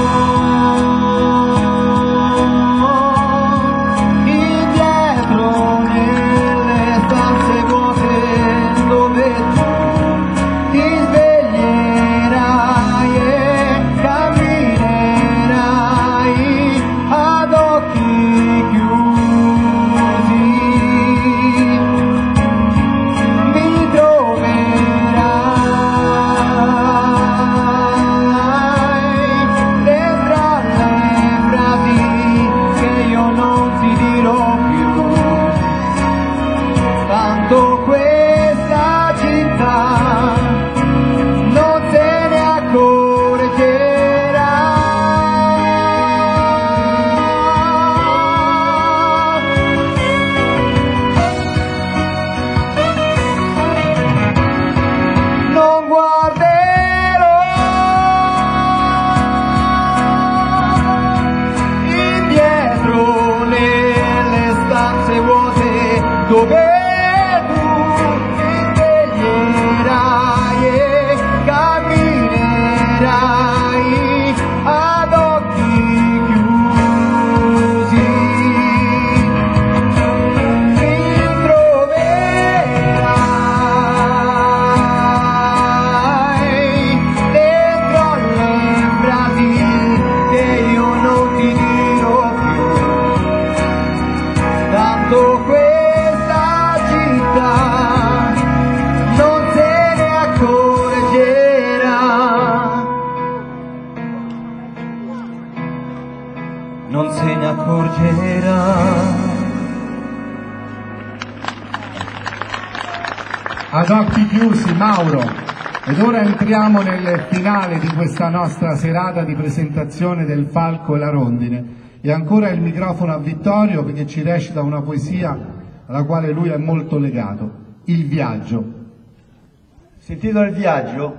indietro nelle stanze vuote dove tu ti sveglierai e camminerai ad occhi chiusi. Mi troverai dentro alle frasi che io non ti dirò più. Tanto questa città non se ne accorgerà. Non guarderò indietro nelle stanze vuote dove tu ti sveglierai e camminerai ad occhi chiusi. Mi troverai dentro alle frasi che io non ti dirò più. Tanto questa città non se ne accorgerà. Non se ne accorgerà. Ad occhi chiusi, Mauro. Ed ora entriamo nel finale di questa nostra serata di presentazione del Falco e la Rondine. E ancora il microfono a Vittorio, perché ci recita una poesia alla quale lui è molto legato, Il viaggio. Si intitola Il viaggio.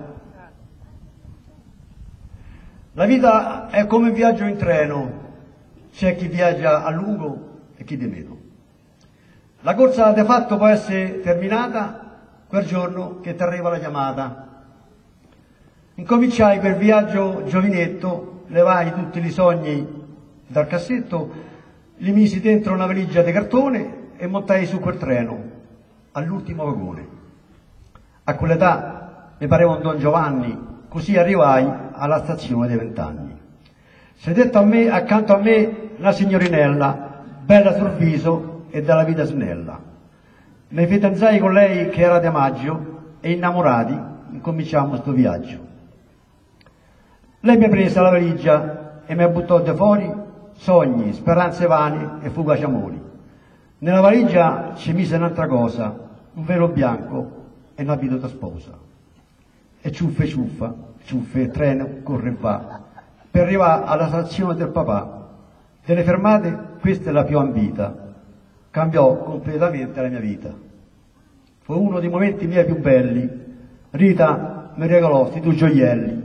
La vita è come un viaggio in treno, c'è chi viaggia a lungo e chi di meno. La corsa de fatto può essere terminata quel giorno che ti arriva la chiamata. Incominciai quel viaggio giovinetto, levai tutti i sogni dal cassetto, li misi dentro una valigia di cartone e montai su quel treno, all'ultimo vagone. A quell'età mi pareva un Don Giovanni, così arrivai alla stazione dei 20 anni. Sedette accanto a me una signorinella, bella sul viso e dalla vita snella. Mi fidanzai con lei che era di maggio e innamorati incominciammo sto viaggio. Lei mi prese la valigia e mi buttò da fuori sogni, speranze vane e fugaci amori. Nella valigia ci mise un'altra cosa, un velo bianco e un abito da sposa. E ciuffe, il treno corre e va, per arrivare alla stazione del papà. Delle fermate questa è la più ambita, cambiò completamente la mia vita. Fu uno dei momenti miei più belli. Rita mi regalò questi due gioielli,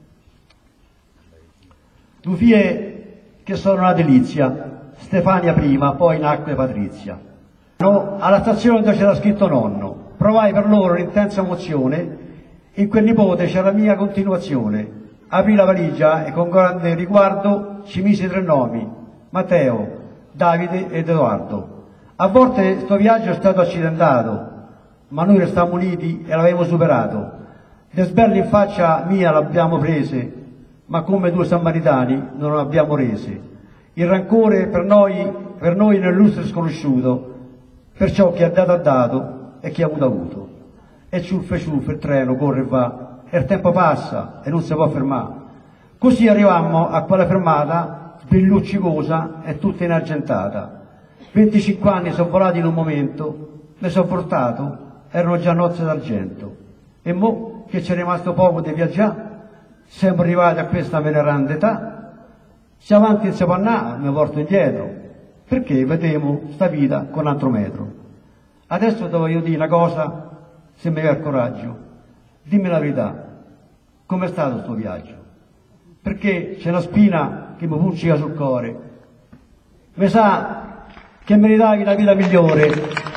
due figlie che sono una delizia, Stefania prima, poi nacque Patrizia. No, alla stazione dove c'era scritto nonno, provai per loro un'intensa emozione, in quel nipote c'era la mia continuazione. Aprì la valigia e con grande riguardo ci misi 3 nomi, Matteo, Davide ed Edoardo. A volte sto viaggio è stato accidentato, ma noi restammo uniti e l'avevo superato. Le sberle in faccia mia l'abbiamo prese, ma come 2 samaritani non lo abbiamo rese. Il rancore per noi nell'illustre sconosciuto, per ciò che ha dato e chi ha avuto. E ciuffe, il treno corre e va, e il tempo passa e non si può fermare. Così arrivammo a quella fermata sbrilluccicosa e tutta inargentata. 25 anni sono volati in un momento, mi sono portato, erano già nozze d'argento. E mo che c'è rimasto poco di viaggiare, siamo arrivati a questa veneranda età, se avanti non si può andare, mi porto indietro, perché vedemo sta vita con un altro metro. Adesso ti voglio dire una cosa, se mi dai il coraggio, dimmi la verità, com'è stato sto viaggio? Perché c'è una spina che mi pulcica sul cuore, mi sa che meritavi una vita migliore,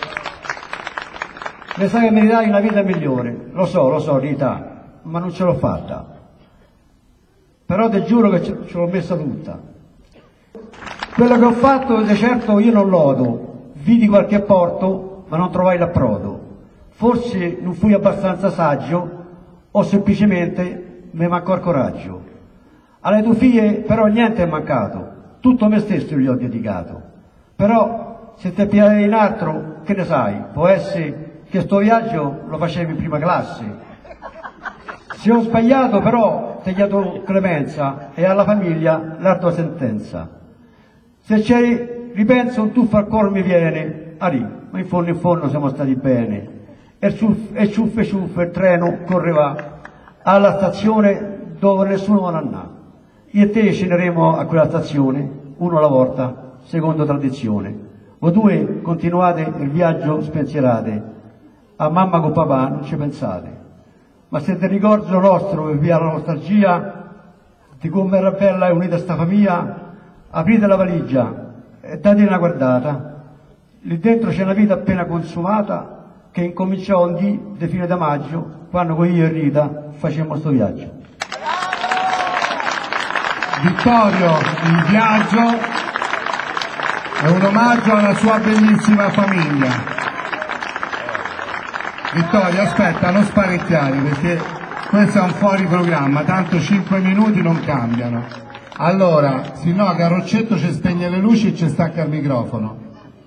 mi sa che meritavi una vita migliore, lo so, Rita, ma non ce l'ho fatta. Però ti giuro che ce l'ho messa tutta. Quello che ho fatto di certo io non lodo, vidi qualche porto ma non trovai l'approdo. Forse non fui abbastanza saggio o semplicemente mi mancò il coraggio. Alle tue figlie però niente è mancato, tutto me stesso gli ho dedicato. Però se ti piace in altro, che ne sai, può essere che sto viaggio lo facevi in prima classe. Se ho sbagliato però ti chiedo clemenza e alla famiglia l'ardua sentenza. Se ci ripenso un tuffo al cuore mi viene, ma in fondo siamo stati bene. E ciuffe, il treno correva alla stazione dove nessuno vuole andare. Io e te sceneremo a quella stazione, uno alla volta, secondo tradizione. Voi due continuate il viaggio spensierate, a mamma con papà non ci pensate. Ma se ti ricordi lo nostro per via la nostalgia di come era bella e unita sta famiglia, aprite la valigia e date una guardata. Lì dentro c'è una vita appena consumata che incominciò un dì di fine da maggio, quando con io e Rita facemmo sto viaggio. Vittorio, il viaggio è un omaggio alla sua bellissima famiglia. Vittorio, aspetta, non sparecchiare perché questo è un fuori programma, tanto 5 minuti non cambiano. Allora, se no Carroccetto ci spegne le luci e ci stacca il microfono.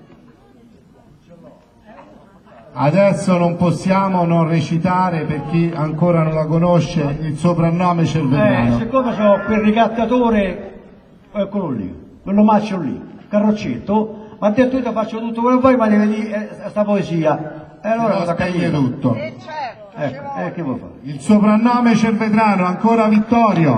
Adesso non possiamo non recitare, per chi ancora non la conosce, il soprannome Cervetano. Siccome sono quel ricattatore, eccolo lì, quello maccio lì, Carroccetto, mi ha detto io ti faccio tutto quello che vuoi, ma devi dire sta poesia. E allora lo spegne tutto. Che vuoi fare? Il soprannome Cervetano, ancora Vittorio.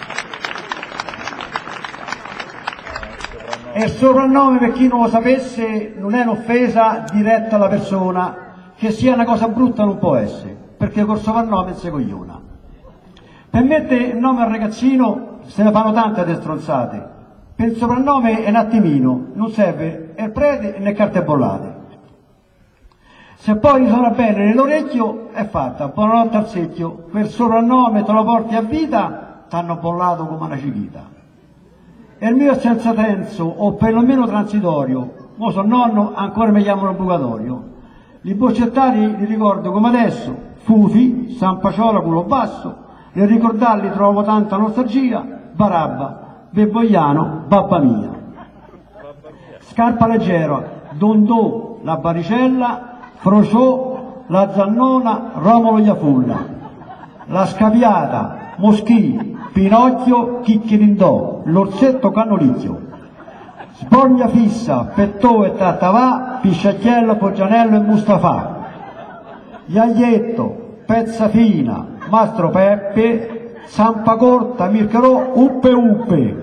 E il soprannome, per chi non lo sapesse, non è un'offesa diretta alla persona, che sia una cosa brutta non può essere, perché col soprannome si cogliona. Per mettere il nome al ragazzino se ne fanno tante di stronzate, per il soprannome è un attimino, non serve né prete né carte bollate. Se poi risuona bene nell'orecchio è fatta, buonanotte al secchio, quel soprannome te lo porti a vita, t'hanno bollato come una civita. E il mio è senza senso, o perlomeno transitorio, mo sono nonno, ancora mi chiamano bucatorio. Li boccettari li ricordo come adesso, Fufi, San Paciola, culo basso, nel ricordarli trovo tanta nostalgia, Barabba, Beboiano, babba mia. Scarpa leggera, Dondò, la Baricella, Frociò, la Zannona, Romolo Iafulla, la Scapiata, Moschì, Pinocchio, Chicchirindò, l'Orsetto Cannolicchio, Sborgna Fissa, Pettò e Tartavà, Pisciacchiello, Poggianello e Mustafà, Iaglietto, Pezzafina, Mastro Peppe, Sampacorta, Mircherò, Uppe Uppe,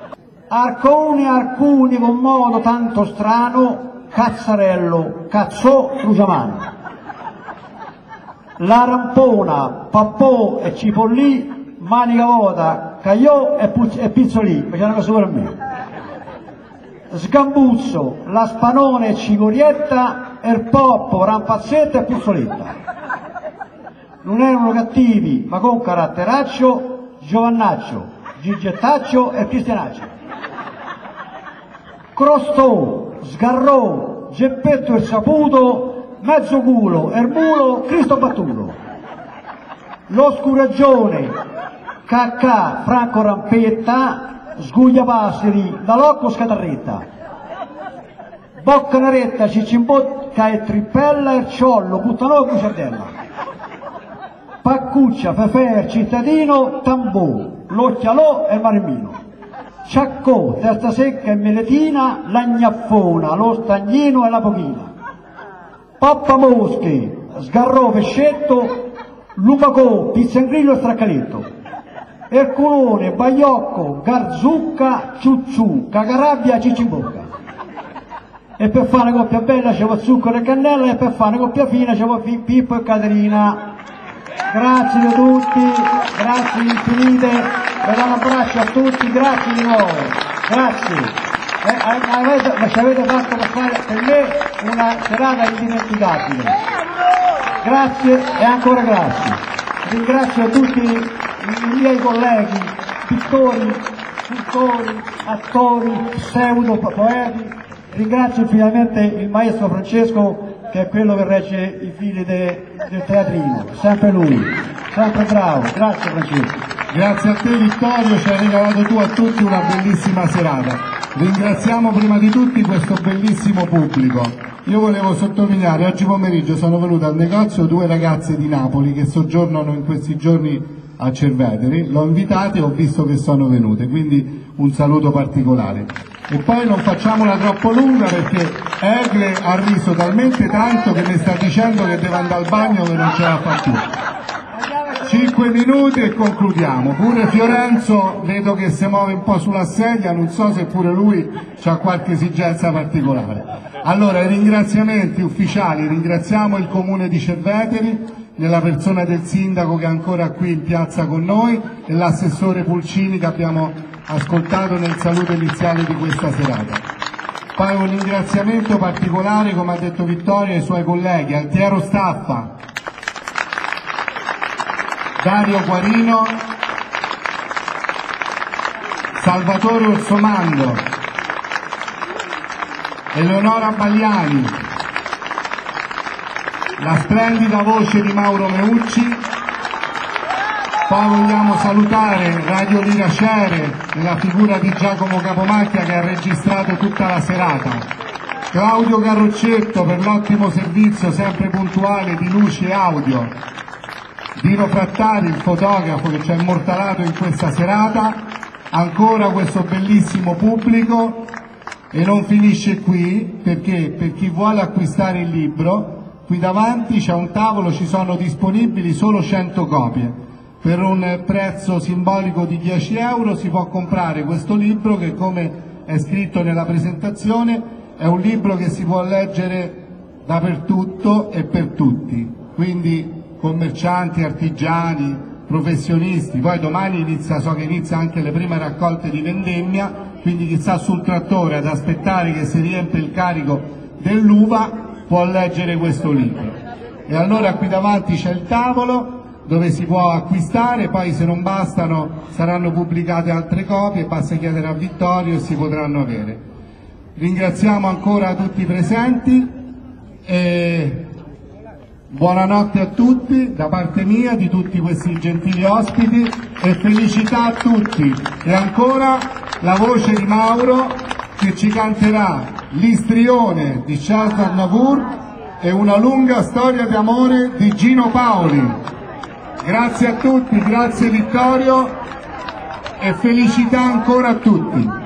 Arconi con modo tanto strano, Cazzarello, Cazzò, Frugiamano, la Rampona, Pappò e Cipollì, Manica Vota, Cagliò e Pizzolì, facciano cosa per me. Sgambuzzo, la Spanone e Cicorietta, Erpoppo, Rampazzetta e Puzzoletta. Non erano cattivi, ma con caratteraccio, Giovannaccio, Gigettaccio e Cristianaccio. Crostò, Sgarrò, Geppetto il Saputo, Mezzoculo, Ermulo, Cristo Battuto. Lo Scuraggione, Cacca, Franco Rampetta, Sgugliapasseri, Dalocco Scatarretta. Boccanaretta, Cicimbocca e Trippella, Erciollo, Puttanò e Buciardella. Paccuccia, Fefer, Cittadino, Tambò, L'Occhialò e Maremmino. Ciaccò, Testa Secca e Meletina, la Gnaffona, lo Stagnino e la Pochina. Pappamosche, Sgarrò, Pescetto, Lumacò, Pizzangrillo e Straccaletto. Ercolone, Baiocco, Garzucca, Ciucciù, Cagarabbia, Cicibocca. E per fare una coppia bella c'è zucchero e cannella, e per fare una coppia fina c'è Pippo e Caterina. Grazie a tutti, grazie infinite, vi do un abbraccio a tutti, grazie di nuovo, grazie. Ma ci avete fatto passare per me una serata indimenticabile. Grazie e ancora grazie. Ringrazio tutti i miei colleghi, pittori, scultori, attori, pseudo poeti. Ringrazio infinitamente il maestro Francesco, che è quello che regge i fili del teatrino, sempre lui, sempre bravo. Grazie Francesco. Grazie a te Vittorio, ci hai regalato tu a tutti una bellissima serata. Ringraziamo prima di tutti questo bellissimo pubblico. Io volevo sottolineare, oggi pomeriggio sono venute al negozio 2 ragazze di Napoli che soggiornano in questi giorni a Cerveteri, l'ho invitate e ho visto che sono venute, quindi un saluto particolare. E poi non facciamola troppo lunga perché Egle ha riso talmente tanto che mi sta dicendo che deve andare al bagno che non ce la fa più. 5 minuti e concludiamo. Pure Fiorenzo vedo che si muove un po' sulla sedia, non so se pure lui ha qualche esigenza particolare. Allora, i ringraziamenti ufficiali: ringraziamo il comune di Cerveteri nella persona del sindaco che è ancora qui in piazza con noi e l'assessore Pulcini che abbiamo ascoltato nel saluto iniziale di questa serata. Poi un ringraziamento particolare, come ha detto Vittorio, ai suoi colleghi: Altiero Staffa, Dario Guarino, Salvatore Orsomando, Eleonora Bagliani, la splendida voce di Mauro Meucci. Poi vogliamo salutare Radio Lira Cere nella figura di Giacomo Capomacchia che ha registrato tutta la serata, Claudio Carroccetto per l'ottimo servizio sempre puntuale di luci e audio, Dino Frattari, il fotografo che ci ha immortalato in questa serata, ancora questo bellissimo pubblico. E non finisce qui, perché per chi vuole acquistare il libro, qui davanti c'è un tavolo, ci sono disponibili solo 100 copie. Per un prezzo simbolico di 10 euro si può comprare questo libro che, come è scritto nella presentazione, è un libro che si può leggere dappertutto e per tutti, quindi commercianti, artigiani, professionisti. Poi domani so che inizia anche le prime raccolte di vendemmia, quindi chi sta sul trattore ad aspettare che si riempie il carico dell'uva può può leggere questo libro. E allora qui davanti c'è il tavolo dove si può acquistare, poi se non bastano saranno pubblicate altre copie, basta chiedere a Vittorio e si potranno avere. Ringraziamo ancora tutti i presenti e buonanotte a tutti da parte mia, di tutti questi gentili ospiti, e felicità a tutti. E ancora la voce di Mauro che ci canterà l'Istrione di Charles Aznavour e una lunga storia d'amore di Gino Paoli. Grazie a tutti, grazie Vittorio e felicità ancora a tutti.